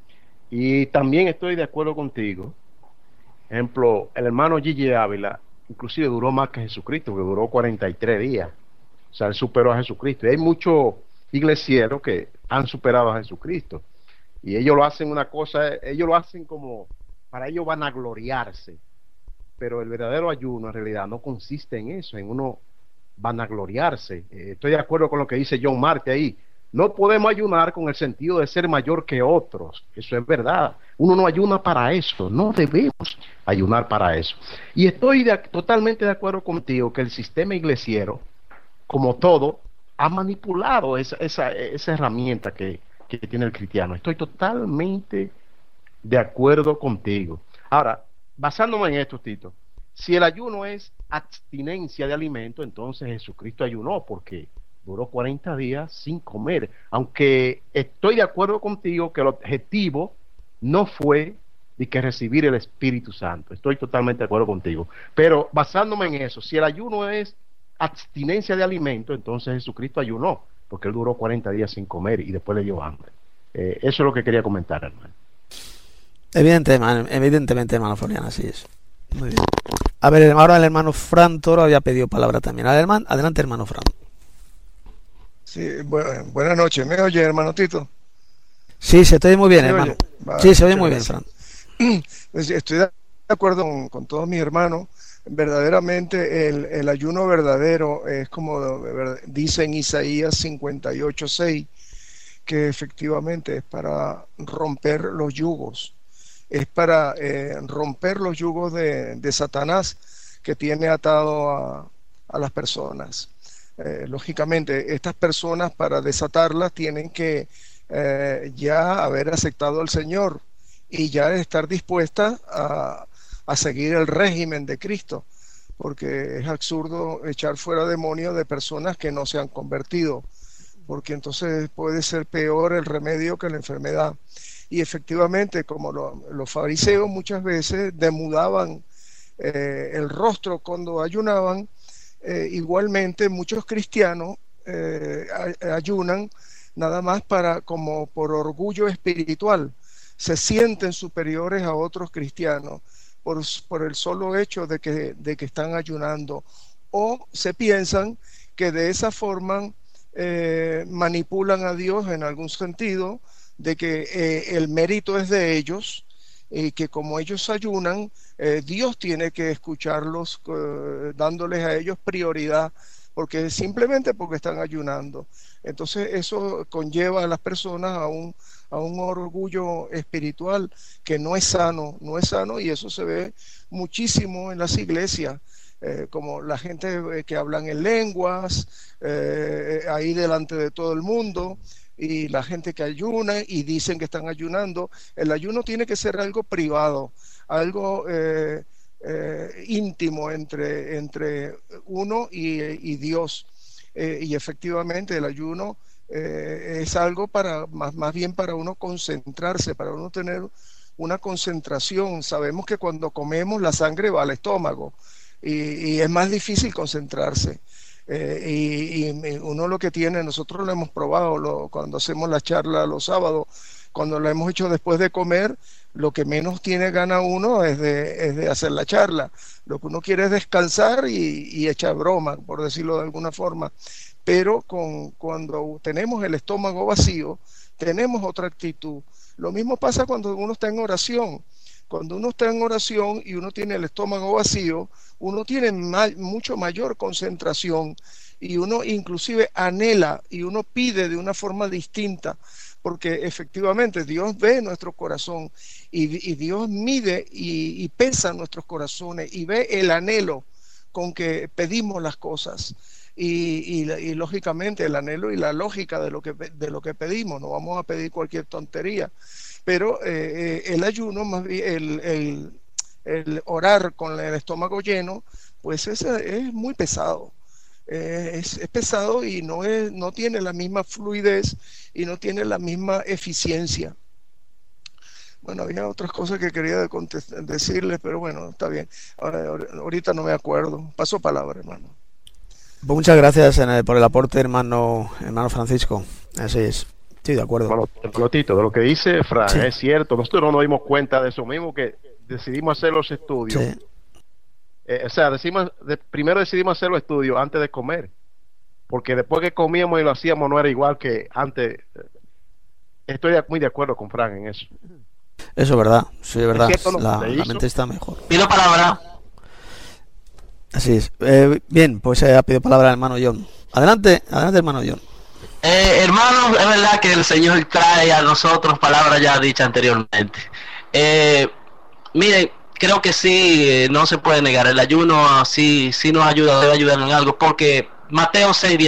Y también estoy de acuerdo contigo. Ejemplo, el hermano Gigi Ávila inclusive duró más que Jesucristo, que duró 43 días. O sea, él superó a Jesucristo. Y hay muchos iglesieros que han superado a Jesucristo. Y ellos lo hacen ellos lo hacen como, para ellos vanagloriarse. Pero el verdadero ayuno en realidad no consiste en eso, en uno vanagloriarse. Estoy de acuerdo con lo que dice John Marte ahí. No podemos ayunar con el sentido de ser mayor que otros. Eso es verdad. Uno no ayuna para eso. No debemos ayunar para eso. Y estoy totalmente de acuerdo contigo que el sistema iglesiero, como todo, ha manipulado esa herramienta que tiene el cristiano. Estoy totalmente de acuerdo contigo. Ahora, basándome en esto, Tito, si el ayuno es abstinencia de alimento, entonces Jesucristo ayunó porque duró 40 días sin comer, aunque estoy de acuerdo contigo que el objetivo no fue de que recibir el Espíritu Santo. Estoy totalmente de acuerdo contigo, pero basándome en eso, si el ayuno es abstinencia de alimento, entonces Jesucristo ayunó porque él duró 40 días sin comer y después le dio hambre. Eso es lo que quería comentar, hermano. Evidentemente, hermano Florian, así es. Muy bien. A ver, ahora el hermano Fran Toro había pedido palabra también. Adelante, hermano Fran. Sí, buenas noches. ¿Me oye, hermano Tito? Sí, se te oye muy bien, hermano. Vale, sí, se oye muy bien, Fran. Estoy de acuerdo con todos mis hermanos. Verdaderamente el ayuno verdadero es como dice en Isaías 58:6, que efectivamente es para romper los yugos, es para romper los yugos de Satanás que tiene atado a las personas. Lógicamente, estas personas, para desatarlas, tienen que ya haber aceptado al Señor y ya estar dispuestas a seguir el régimen de Cristo, porque es absurdo echar fuera demonios de personas que no se han convertido, porque entonces puede ser peor el remedio que la enfermedad. Y efectivamente, como los fariseos muchas veces demudaban el rostro cuando ayunaban, igualmente muchos cristianos ayunan nada más como por orgullo espiritual, se sienten superiores a otros cristianos por el solo hecho de que están ayunando, o se piensan que de esa forma manipulan a Dios en algún sentido, de que el mérito es de ellos y que como ellos ayunan, Dios tiene que escucharlos, dándoles a ellos prioridad, simplemente porque están ayunando. Entonces eso conlleva a las personas a un orgullo espiritual que no es sano, y eso se ve muchísimo en las iglesias, como la gente que hablan en lenguas, ahí delante de todo el mundo, y la gente que ayuna y dicen que están ayunando. El ayuno tiene que ser algo privado, algo íntimo entre uno y Dios, y efectivamente el ayuno es algo más bien para uno concentrarse, para uno tener una concentración. Sabemos que cuando comemos la sangre va al estómago y es más difícil concentrarse, y uno lo que tiene, nosotros lo hemos probado cuando hacemos la charla los sábados, cuando lo hemos hecho después de comer, lo que menos tiene gana uno es de hacer la charla. Lo que uno quiere es descansar y echar broma, por decirlo de alguna forma. Pero cuando tenemos el estómago vacío, tenemos otra actitud. Lo mismo pasa cuando uno está en oración. Cuando uno está en oración y uno tiene el estómago vacío, uno tiene mucho mayor concentración, y uno inclusive anhela y uno pide de una forma distinta, porque efectivamente Dios ve nuestro corazón y Dios mide y pesa nuestros corazones y ve el anhelo con que pedimos las cosas. Y lógicamente el anhelo y la lógica de lo que pedimos, no vamos a pedir cualquier tontería, pero el ayuno, más bien el orar con el estómago lleno, pues es muy pesado, es pesado, y no tiene la misma fluidez y no tiene la misma eficiencia. Bueno, había otras cosas que quería decirles, pero bueno, está bien, ahorita no me acuerdo. Paso palabra, hermano. Pues muchas gracias por el aporte, hermano Francisco. Así es, estoy de acuerdo. Bueno, Tito, de lo que dice Fran, sí, es cierto. Nosotros no nos dimos cuenta de eso mismo, que decidimos hacer los estudios. Sí. Primero decidimos hacer los estudios antes de comer, porque después que comíamos y lo hacíamos no era igual que antes. Estoy muy de acuerdo con Fran en eso. Eso es verdad, sí, es verdad. ¿Es cierto, la mente está mejor. Pido palabra. Así es. Bien, pues ha pedido palabra el hermano John. Adelante, hermano John. Hermanos, es verdad que el Señor trae a nosotros palabras ya dichas anteriormente. Miren, creo que sí, no se puede negar. El ayuno sí nos ayuda, debe ayudar en algo, porque Mateo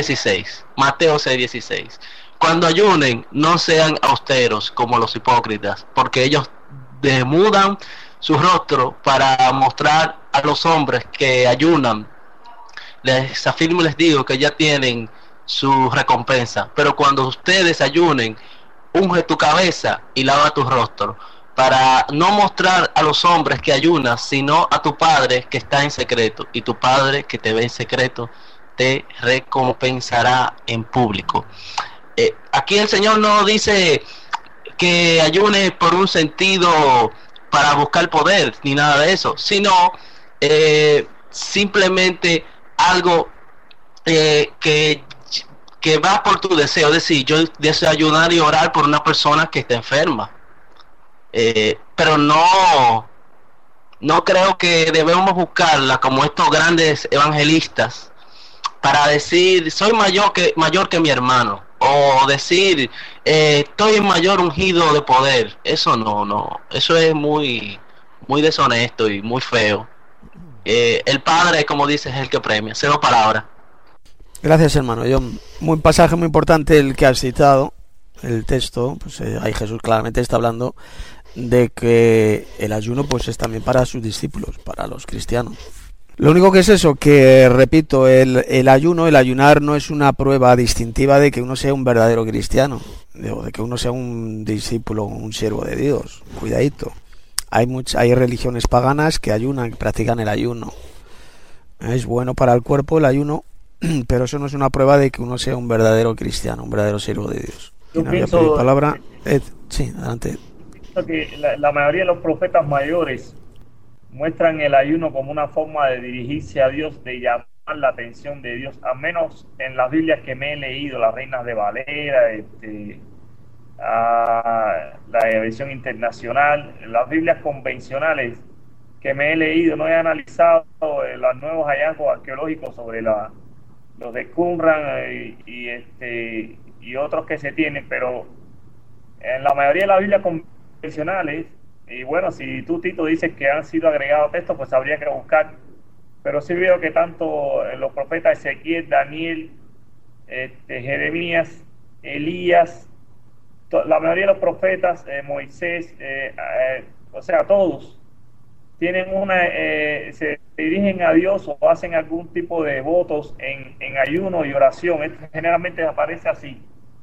6:16. Cuando ayunen, no sean austeros como los hipócritas, porque ellos demudan su rostro para mostrar a los hombres que ayunan. Les afirmo y les digo que ya tienen su recompensa. Pero cuando ustedes ayunen, unge tu cabeza y lava tu rostro, para no mostrar a los hombres que ayunas, sino a tu Padre que está en secreto, y tu Padre que te ve en secreto te recompensará en público. Aquí el Señor no dice que ayunes por un sentido para buscar poder ni nada de eso, sino simplemente algo que va por tu deseo. Es decir, yo deseo ayudar y orar por una persona que está enferma, pero no creo que debemos buscarla como estos grandes evangelistas para decir soy mayor que mi hermano, o decir estoy mayor ungido de poder. Eso no, eso es muy deshonesto y muy feo. El Padre, como dices, es el que premia. Cero palabras. Gracias, hermano. Un pasaje muy importante el que has citado, el texto, pues ahí Jesús claramente está hablando de que el ayuno pues es también para sus discípulos, para los cristianos. Lo único que es eso, que repito, el ayunar no es una prueba distintiva de que uno sea un verdadero cristiano, de que uno sea un discípulo, un siervo de Dios. Cuidadito. Hay religiones paganas que ayunan, que practican el ayuno. Es bueno para el cuerpo el ayuno, pero eso no es una prueba de que uno sea un verdadero cristiano, un verdadero siervo de Dios. Yo pienso, palabra. Sí, adelante. Que la mayoría de los profetas mayores muestran el ayuno como una forma de dirigirse a Dios, de llamar la atención de Dios, al menos en las Biblias que me he leído, las Reinas de Valera, la versión internacional, las Biblias convencionales que me he leído, no he analizado los nuevos hallazgos arqueológicos sobre los de Qumran y otros que se tienen, pero en la mayoría de las Biblias convencionales, y bueno, si tú, Tito, dices que han sido agregados textos, pues habría que buscar, pero sí veo que tanto los profetas Ezequiel, Daniel, Jeremías, Elías, la mayoría de los profetas, Moisés, o sea, todos tienen se dirigen a Dios o hacen algún tipo de votos en ayuno y oración. Esto generalmente aparece así.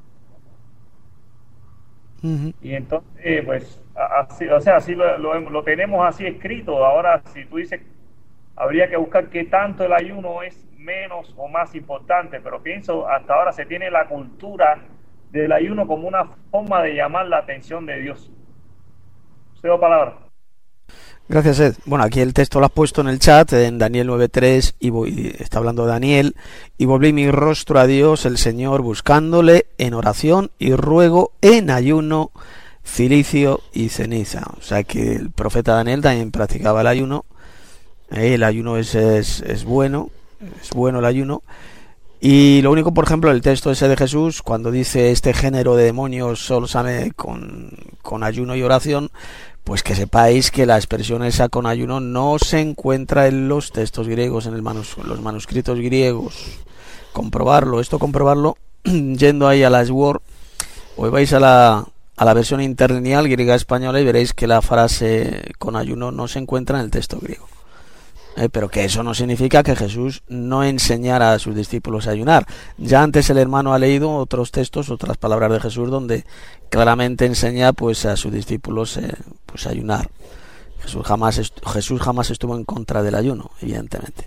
Uh-huh. Y entonces, pues, así, o sea, así lo tenemos así escrito. Ahora, si tú dices, habría que buscar qué tanto el ayuno es menos o más importante, pero pienso, hasta ahora se tiene la cultura del ayuno como una forma de llamar la atención de Dios. Cedo palabra. Gracias, Ed. Bueno, aquí el texto lo has puesto en el chat, en Daniel 9:3, y está hablando Daniel, y volví mi rostro a Dios, el Señor, buscándole en oración y ruego en ayuno, cilicio y ceniza. O sea que el profeta Daniel también practicaba el ayuno. El ayuno es bueno el ayuno. Y lo único, por ejemplo, el texto ese de Jesús, cuando dice este género de demonios solo sale con ayuno y oración, pues que sepáis que la expresión esa con ayuno no se encuentra en los textos griegos, en los manuscritos griegos. Comprobarlo yendo ahí a la Sword, o vais a la versión interlineal griega española y veréis que la frase con ayuno no se encuentra en el texto griego. Pero que eso no significa que Jesús no enseñara a sus discípulos a ayunar. Ya antes el hermano ha leído otros textos, otras palabras de Jesús donde claramente enseña pues a sus discípulos pues a ayunar. Jesús jamás estuvo en contra del ayuno, evidentemente.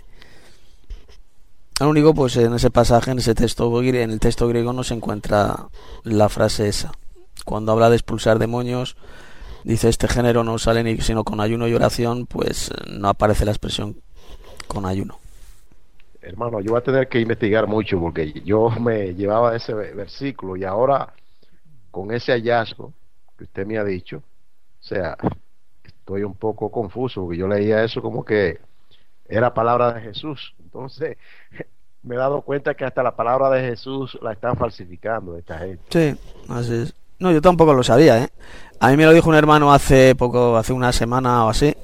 Lo único, pues en ese pasaje, en el texto griego no se encuentra la frase esa. Cuando habla de expulsar demonios, dice este género no sale sino con ayuno y oración, pues no aparece la expresión con ayuno. Hermano, yo voy a tener que investigar mucho porque yo me llevaba ese versículo y ahora con ese hallazgo que usted me ha dicho, o sea, estoy un poco confuso porque yo leía eso como que era palabra de Jesús. Entonces me he dado cuenta que hasta la palabra de Jesús la están falsificando esta gente. Sí, así es. No, yo tampoco lo sabía, A mí me lo dijo un hermano hace una semana o así,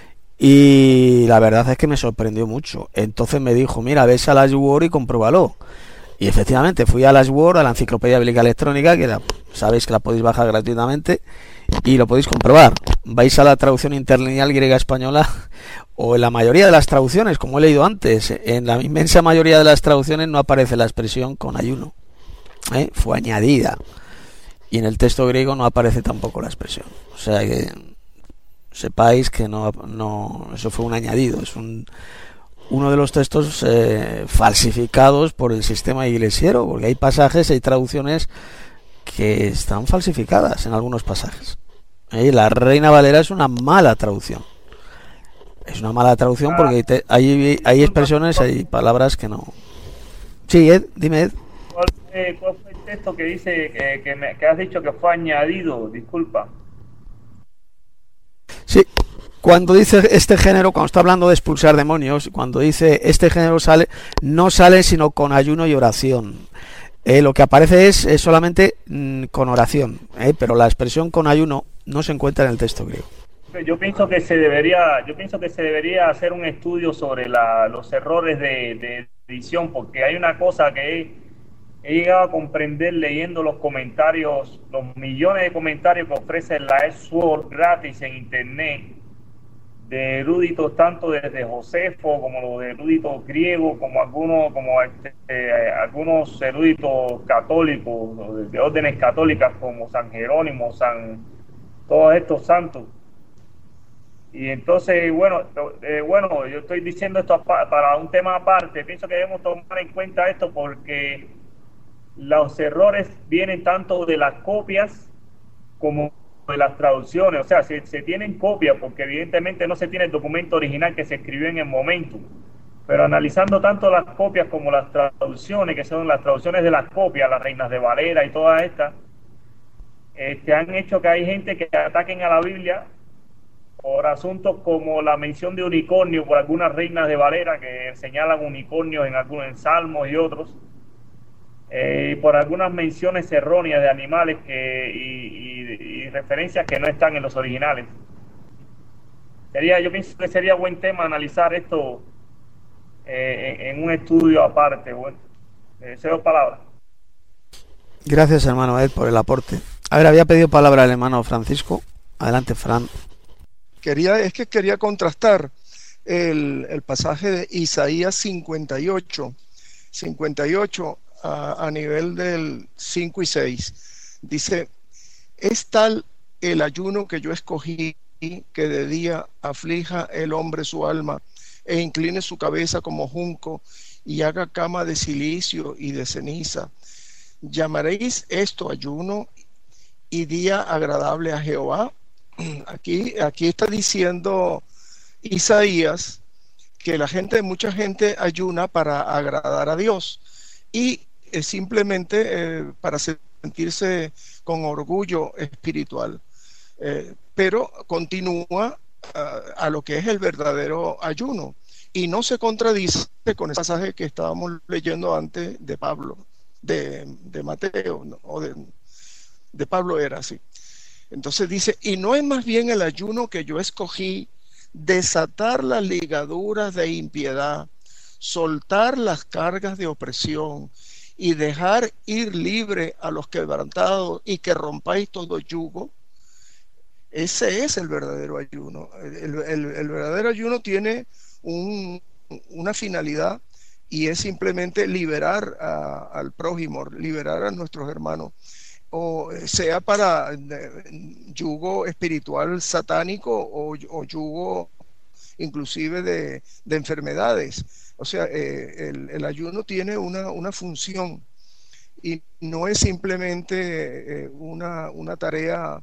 y la verdad es que me sorprendió mucho. Entonces me dijo, mira, ves a la Sword y compruébalo. Y efectivamente fui a la Sword, a la Enciclopedia Bíblica Electrónica, que sabéis que la podéis bajar gratuitamente y lo podéis comprobar. Vais a la traducción interlineal griega española, o en la mayoría de las traducciones, como he leído antes, en la inmensa mayoría de las traducciones no aparece la expresión con ayuno, fue añadida. Y en el texto griego no aparece tampoco la expresión. O sea que sepáis que no eso fue un añadido. Es uno de los textos falsificados por el sistema iglesiero, porque hay pasajes, hay traducciones que están falsificadas en algunos pasajes. La Reina Valera es una mala traducción. Es una mala traducción porque hay expresiones, hay palabras que no. Sí, Ed, dime, Ed. ¿Cuál fue el texto que dice que has dicho que fue añadido? Disculpa. Sí, cuando dice este género, cuando está hablando de expulsar demonios, cuando dice este género no sale sino con ayuno y oración. Lo que aparece es solamente con oración, pero la expresión con ayuno no se encuentra en el texto griego. Yo pienso que se debería hacer un estudio sobre los errores de edición, porque hay una cosa que he llegado a comprender leyendo los comentarios, los millones de comentarios que ofrece la Sword gratis en internet, de eruditos tanto desde Josefo como los de eruditos griegos, como algunos eruditos católicos de órdenes católicas como San Jerónimo, todos estos santos. Y entonces, bueno, yo estoy diciendo esto para un tema aparte. Pienso que debemos tomar en cuenta esto porque los errores vienen tanto de las copias como de las traducciones. O sea, se tienen copias porque evidentemente no se tiene el documento original que se escribió en el momento. Pero analizando tanto las copias como las traducciones, que son las traducciones de las copias, las Reinas de Valera y todas estas, han hecho que hay gente que ataquen a la Biblia por asuntos como la mención de unicornio por algunas Reinas de Valera que señalan unicornios en Salmos y otros, por algunas menciones erróneas de animales y referencias que no están en los originales. Yo pienso que sería buen tema analizar esto en un estudio aparte. Bueno, deseo palabras. Gracias, hermano Ed, por el aporte. A ver, había pedido palabra el hermano Francisco. Adelante, Fran. Quería contrastar el pasaje de Isaías 58 a nivel del 5 y 6. Dice: es tal el ayuno que yo escogí, que de día aflija el hombre su alma e incline su cabeza como junco y haga cama de silicio y de ceniza. ¿Llamaréis esto ayuno y día agradable a Jehová? Aquí está diciendo Isaías que mucha gente ayuna para agradar a Dios y simplemente para sentirse con orgullo espiritual, pero continúa a lo que es el verdadero ayuno y no se contradice con el pasaje que estábamos leyendo antes de Pablo, de Mateo, ¿no? O de Pablo era así. Entonces dice: y no es más bien el ayuno que yo escogí, desatar las ligaduras de impiedad, soltar las cargas de opresión y dejar ir libre a los quebrantados y que rompáis todo yugo. Ese es el verdadero ayuno. El verdadero ayuno tiene una finalidad y es simplemente liberar al prójimo, liberar a nuestros hermanos, o sea para yugo espiritual satánico o yugo inclusive de enfermedades. O sea, el ayuno tiene una función y no es simplemente una tarea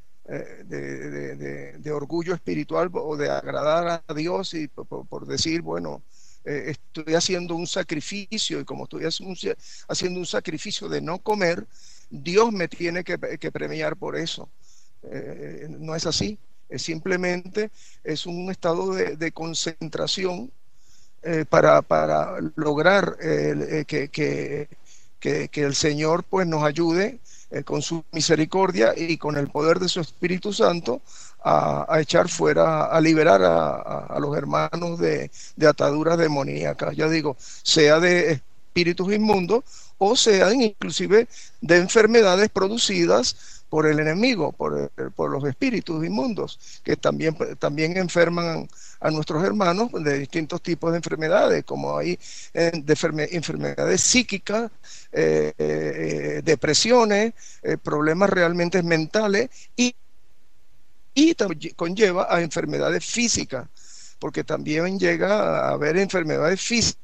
de orgullo espiritual o de agradar a Dios y por decir, bueno, estoy haciendo un sacrificio y como estoy haciendo un sacrificio de no comer, Dios me tiene que premiar por eso. No es así, simplemente es un estado de concentración para lograr que el Señor pues nos ayude con su misericordia y con el poder de su Espíritu Santo a echar fuera, a liberar a los hermanos de ataduras demoníacas, ya digo, sea de espíritus inmundos o sean inclusive de enfermedades producidas por el enemigo, por los espíritus inmundos, que también enferman a nuestros hermanos de distintos tipos de enfermedades, como hay enfermedades psíquicas, depresiones, problemas realmente mentales y también conlleva a enfermedades físicas, porque también llega a haber enfermedades físicas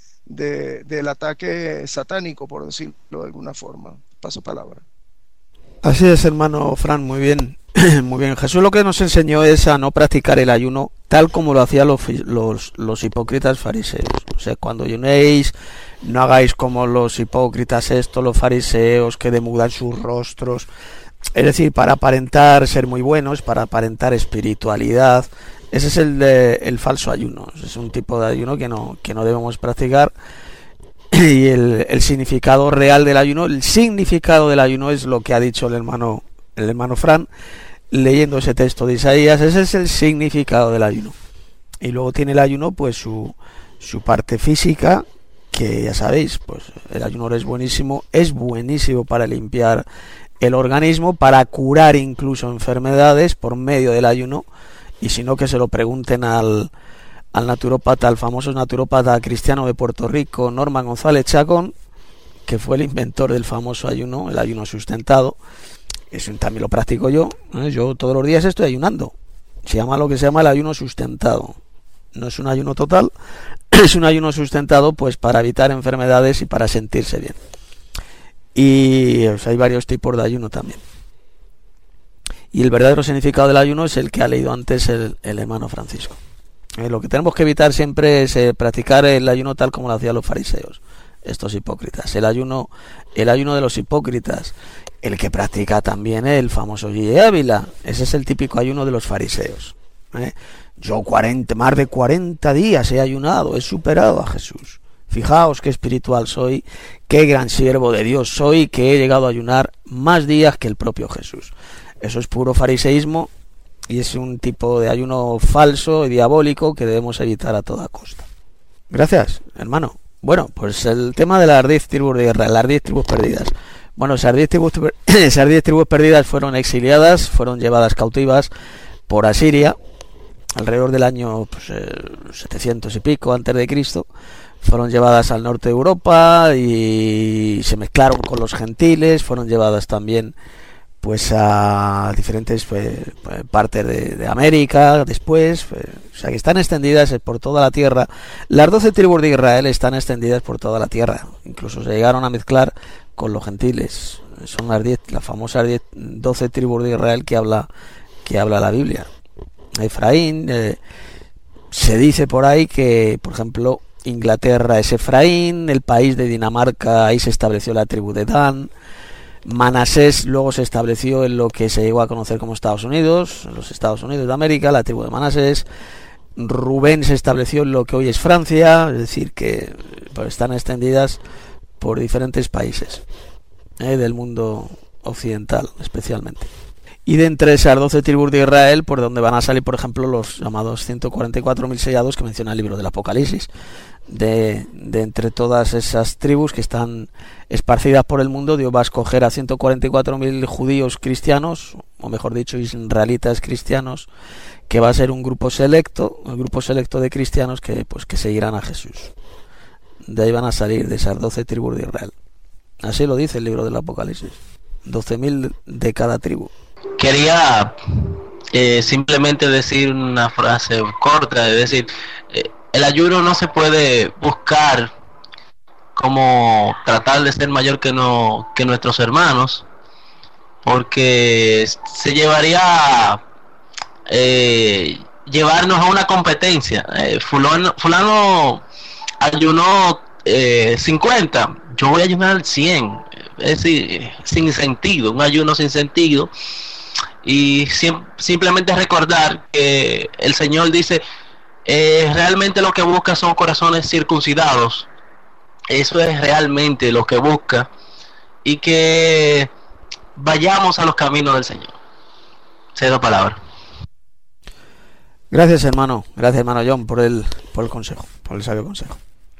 del ataque satánico, por decirlo de alguna forma. Paso palabra. Así es, hermano Fran, muy bien. Muy bien. Jesús lo que nos enseñó es a no practicar el ayuno tal como lo hacían los hipócritas fariseos. O sea, cuando ayunéis, no hagáis como los hipócritas los fariseos, que demudan sus rostros. Es decir, para aparentar ser muy buenos, para aparentar espiritualidad. Ese es el falso ayuno. Es un tipo de ayuno que no debemos practicar. Y el significado real del ayuno, el significado del ayuno es lo que ha dicho el hermano Fran, leyendo ese texto de Isaías. Ese es el significado del ayuno. Y luego tiene el ayuno pues su parte física, que ya sabéis, pues el ayuno es buenísimo para limpiar el organismo, para curar incluso enfermedades por medio del ayuno. Y si no, que se lo pregunten al naturópata, al famoso naturópata cristiano de Puerto Rico, Norman González Chacón, que fue el inventor del famoso ayuno, el ayuno sustentado. Eso también lo practico yo. Yo todos los días estoy ayunando. Se llama lo que se llama el ayuno sustentado. No es un ayuno total, es un ayuno sustentado pues para evitar enfermedades y para sentirse bien. Y hay varios tipos de ayuno también. Y el verdadero significado del ayuno es el que ha leído antes el hermano Francisco. Lo que tenemos que evitar siempre es practicar el ayuno tal como lo hacían los fariseos, estos hipócritas. El ayuno de los hipócritas, el que practica también el famoso G. Ávila, ese es el típico ayuno de los fariseos. Yo más de 40 días he ayunado, he superado a Jesús. Fijaos qué espiritual soy, qué gran siervo de Dios soy, que he llegado a ayunar más días que el propio Jesús. Eso es puro fariseísmo. Y es un tipo de ayuno falso y diabólico que debemos evitar a toda costa. Gracias, hermano. Bueno, pues el tema de las 10 tribus de Israel, las 10 tribus perdidas. Bueno, esas 10 tribus perdidas fueron exiliadas, fueron llevadas cautivas por Asiria, alrededor del año 700 y pico antes de Cristo. Fueron llevadas al norte de Europa y se mezclaron con los gentiles, fueron llevadas también pues a diferentes partes de América después, o sea que están extendidas por toda la tierra. Las 12 tribus de Israel están extendidas por toda la tierra, incluso se llegaron a mezclar con los gentiles. Son las famosas 12 tribus de Israel que habla la Biblia. Efraín, se dice por ahí que, por ejemplo, Inglaterra es Efraín, el país de Dinamarca, ahí se estableció la tribu de Dan. Manasés luego se estableció en lo que se llegó a conocer como Estados Unidos, los Estados Unidos de América, la tribu de Manasés. Rubén se estableció en lo que hoy es Francia, es decir, que pues, están extendidas por diferentes países del mundo occidental especialmente. Y de entre esas 12 tribus de Israel, por donde van a salir, por ejemplo, los llamados 144.000 sellados que menciona el libro del Apocalipsis. De entre todas esas tribus que están esparcidas por el mundo, Dios va a escoger a 144.000 judíos cristianos, o mejor dicho, israelitas cristianos, que va a ser un grupo selecto de cristianos que seguirán a Jesús. De ahí van a salir, de esas 12 tribus de Israel. Así lo dice el libro del Apocalipsis. 12.000 de cada tribu. Quería simplemente decir una frase corta, es decir, el ayuno no se puede buscar como tratar de ser mayor que nuestros hermanos, porque se llevaría llevarnos a una competencia. Fulano ayunó 50, yo voy a ayunar 100, es decir, sin sentido, un ayuno sin sentido. Y simplemente recordar que el Señor dice, realmente lo que busca son corazones circuncidados. Eso es realmente lo que busca, y que vayamos a los caminos del Señor. Cedo palabra. Gracias, hermano John, por el consejo, por el sabio consejo.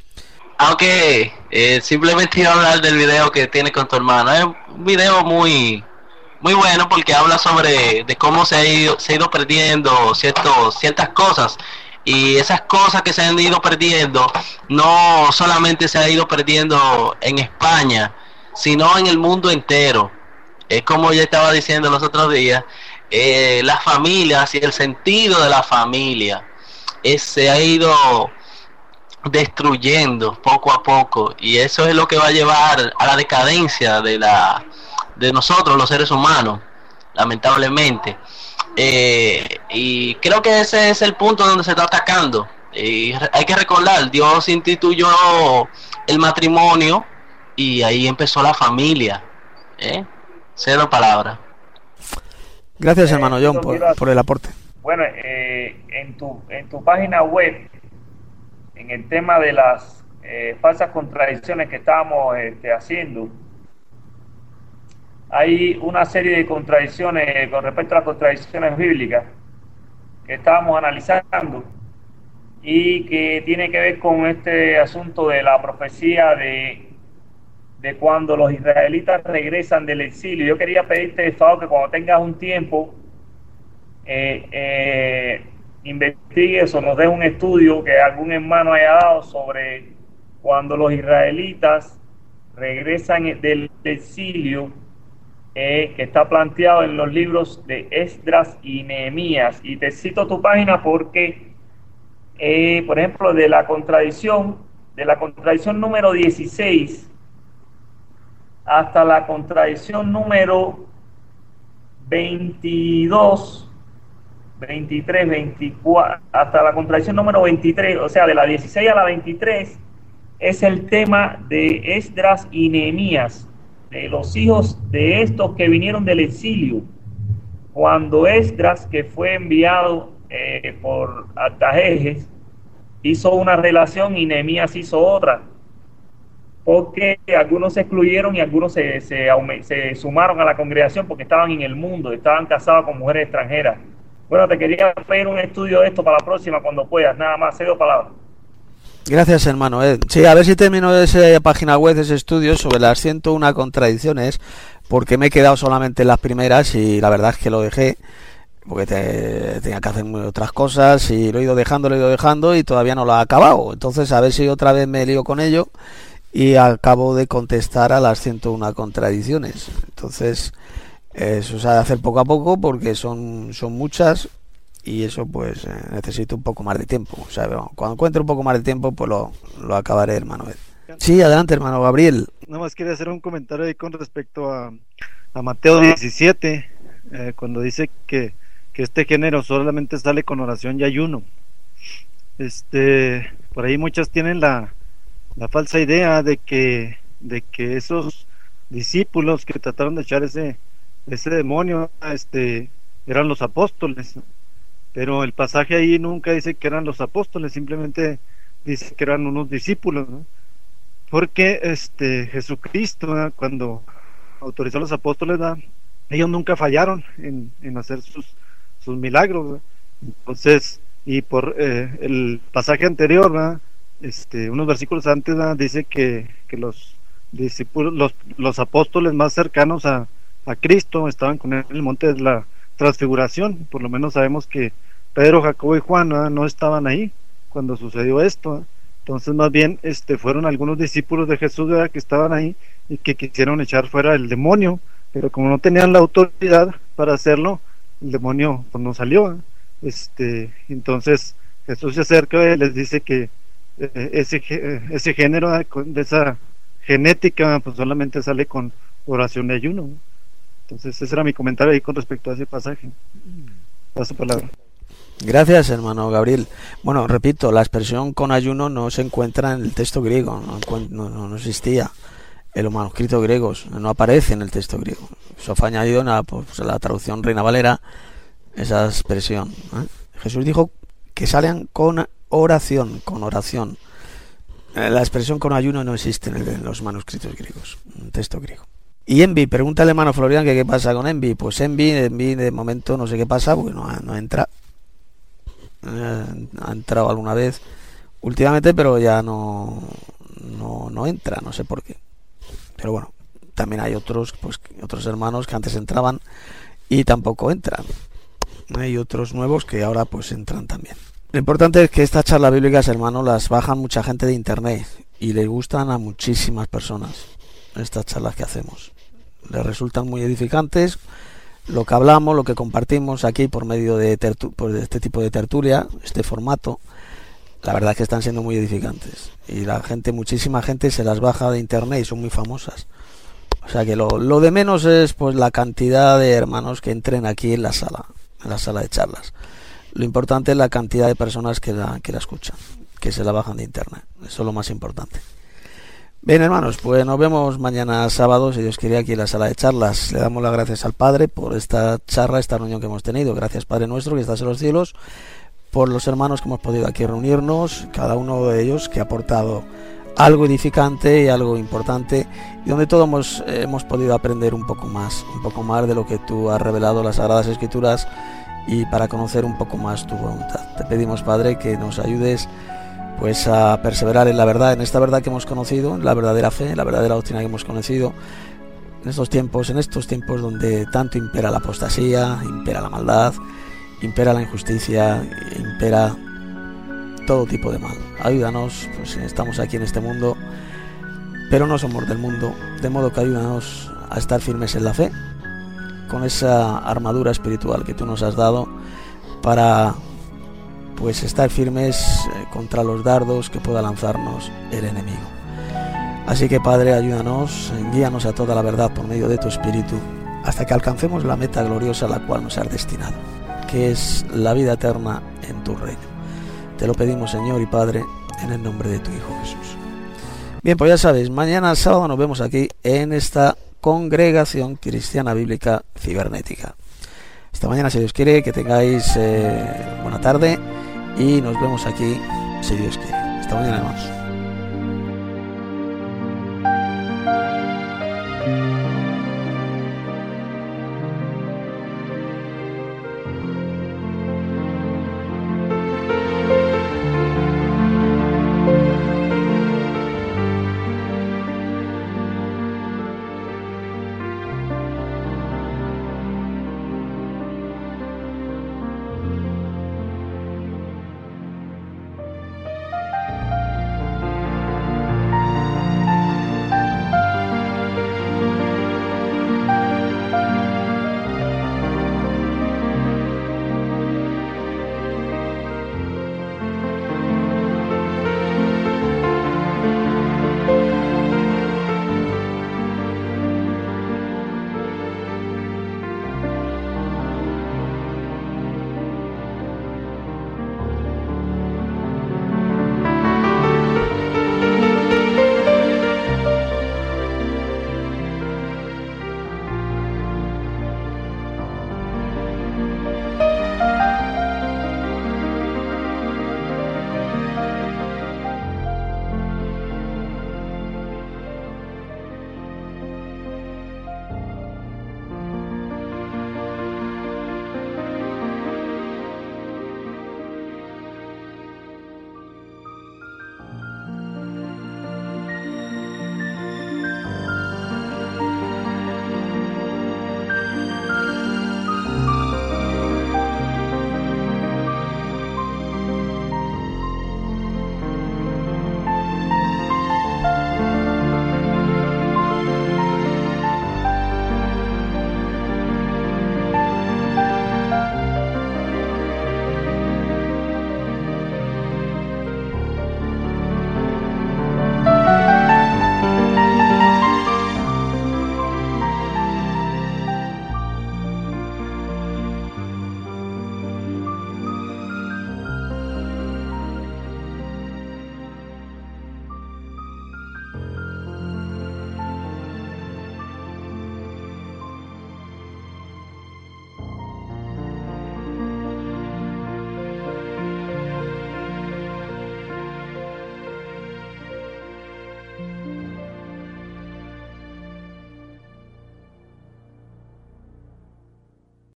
Aunque simplemente iba a hablar del video que tienes con tu hermano. Es un video muy bueno, porque habla sobre de cómo se ha ido perdiendo ciertas cosas. Y esas cosas que se han ido perdiendo, no solamente se ha ido perdiendo en España, sino en el mundo entero. Es como yo estaba diciendo los otros días, las familias y el sentido de la familia se ha ido destruyendo poco a poco, y eso es lo que va a llevar a la decadencia de de nosotros los seres humanos, lamentablemente. Y creo que ese es el punto donde se está atacando. Y hay que recordar, Dios instituyó el matrimonio y ahí empezó la familia. Cero palabras. Gracias, hermano John, por el aporte. Bueno, en tu página web, en el tema de las falsas contradicciones que estábamos haciendo, hay una serie de contradicciones con respecto a las contradicciones bíblicas que estábamos analizando y que tiene que ver con este asunto de la profecía de cuando los israelitas regresan del exilio. Yo quería pedirte el favor que cuando tengas un tiempo investigues o nos des un estudio que algún hermano haya dado sobre cuando los israelitas regresan del exilio, que está planteado en los libros de Esdras y Nehemías. Y te cito tu página porque, por ejemplo, de la contradicción número 16 hasta la contradicción número 22, 23, 24, hasta la contradicción número 23, o sea, de la 16 a la 23, es el tema de Esdras y Nehemías, de los hijos de estos que vinieron del exilio, cuando Esdras, que fue enviado por Artajerjes, hizo una relación y Nehemías hizo otra, porque algunos se excluyeron y algunos se sumaron a la congregación porque estaban en el mundo, estaban casados con mujeres extranjeras. Bueno, te quería pedir un estudio de esto para la próxima cuando puedas, nada más, cedo palabra. Gracias, hermano. Sí, a ver si termino esa página web, ese estudio sobre las 101 contradicciones, porque me he quedado solamente en las primeras y la verdad es que lo dejé porque tenía que hacer otras cosas y lo he ido dejando y todavía no lo he acabado. Entonces, a ver si otra vez me lío con ello y acabo de contestar a las 101 contradicciones. Entonces, eso se ha de hacer poco a poco porque son muchas. Y eso pues necesito un poco más de tiempo. O sea, cuando encuentre un poco más de tiempo pues lo acabaré, hermano. Sí, adelante, hermano Gabriel. Nada más quería hacer un comentario ahí con respecto a Mateo 17, cuando dice que este género solamente sale con oración y ayuno. Por ahí muchas tienen la falsa idea de que esos discípulos que trataron de echar ese demonio eran los apóstoles. Pero el pasaje ahí nunca dice que eran los apóstoles, simplemente dice que eran unos discípulos, ¿no? Porque Jesucristo, ¿no?, cuando autorizó a los apóstoles, ¿no?, ellos nunca fallaron en hacer sus milagros, ¿no? Entonces, y por el pasaje anterior, ¿no?, unos versículos antes, ¿no?, dice que los discípulos, los apóstoles más cercanos a Cristo estaban con él en el monte de la Transfiguración. Por lo menos sabemos que Pedro, Jacobo y Juan no estaban ahí cuando sucedió esto. Entonces más bien fueron algunos discípulos de Jesús, ¿verdad?, que estaban ahí y que quisieron echar fuera el demonio, pero como no tenían la autoridad para hacerlo, el demonio pues no salió. Entonces Jesús se acerca y les dice que ese género de esa genética pues solamente sale con oración y ayuno, ¿no? Entonces ese era mi comentario ahí con respecto a ese pasaje. Paso palabra. Gracias, hermano Gabriel. Bueno, repito, la expresión con ayuno no se encuentra en el texto griego, no existía en los manuscritos griegos, no aparece en el texto griego. Eso fue añadido en la traducción Reina Valera, esa expresión, ¿eh? Jesús dijo que salían con oración. La expresión con ayuno no existe en los manuscritos griegos, en el texto griego. Y Envy, pregúntale, hermano Florian, que qué pasa con Envy. Pues Envy de momento no sé qué pasa, porque no entra. Ha entrado alguna vez últimamente, pero ya no entra, no sé por qué. Pero bueno, también hay otros hermanos que antes entraban y tampoco entran. Hay otros nuevos que ahora pues entran también. Lo importante es que estas charlas bíblicas, hermano, las bajan mucha gente de internet y les gustan a muchísimas personas estas charlas que hacemos. Les resultan muy edificantes lo que hablamos, lo que compartimos aquí por medio de este tipo de tertulia, este formato. La verdad es que están siendo muy edificantes y muchísima gente se las baja de internet y son muy famosas. O sea que lo de menos es pues la cantidad de hermanos que entren aquí en la sala de charlas. Lo importante es la cantidad de personas que la escuchan, que se la bajan de internet. Eso es lo más importante. Bien, hermanos, pues nos vemos mañana sábado, si Dios quiere, aquí en la sala de charlas. Le damos las gracias al Padre por esta charla, esta reunión que hemos tenido. Gracias, Padre nuestro, que estás en los cielos, por los hermanos que hemos podido aquí reunirnos, cada uno de ellos que ha aportado algo edificante y algo importante, y donde todos hemos podido aprender un poco más de lo que tú has revelado en las Sagradas Escrituras, y para conocer un poco más tu voluntad. Te pedimos, Padre, que nos ayudes pues a perseverar en la verdad, en esta verdad que hemos conocido, en la verdadera fe, en la verdadera doctrina que hemos conocido, en estos tiempos donde tanto impera la apostasía, impera la maldad, impera la injusticia, impera todo tipo de mal. Ayúdanos, pues estamos aquí en este mundo, pero no somos del mundo, de modo que ayúdanos a estar firmes en la fe, con esa armadura espiritual que tú nos has dado para pues estar firmes contra los dardos que pueda lanzarnos el enemigo. Así que, Padre, ayúdanos, guíanos a toda la verdad por medio de tu Espíritu, hasta que alcancemos la meta gloriosa a la cual nos has destinado, que es la vida eterna en tu reino. Te lo pedimos, Señor y Padre, en el nombre de tu Hijo Jesús. Bien, pues ya sabéis, mañana sábado nos vemos aquí en esta Congregación Cristiana Bíblica Cibernética. Hasta mañana, si Dios quiere, que tengáis buena tarde, y nos vemos aquí, si Dios quiere. Hasta mañana, hermanos.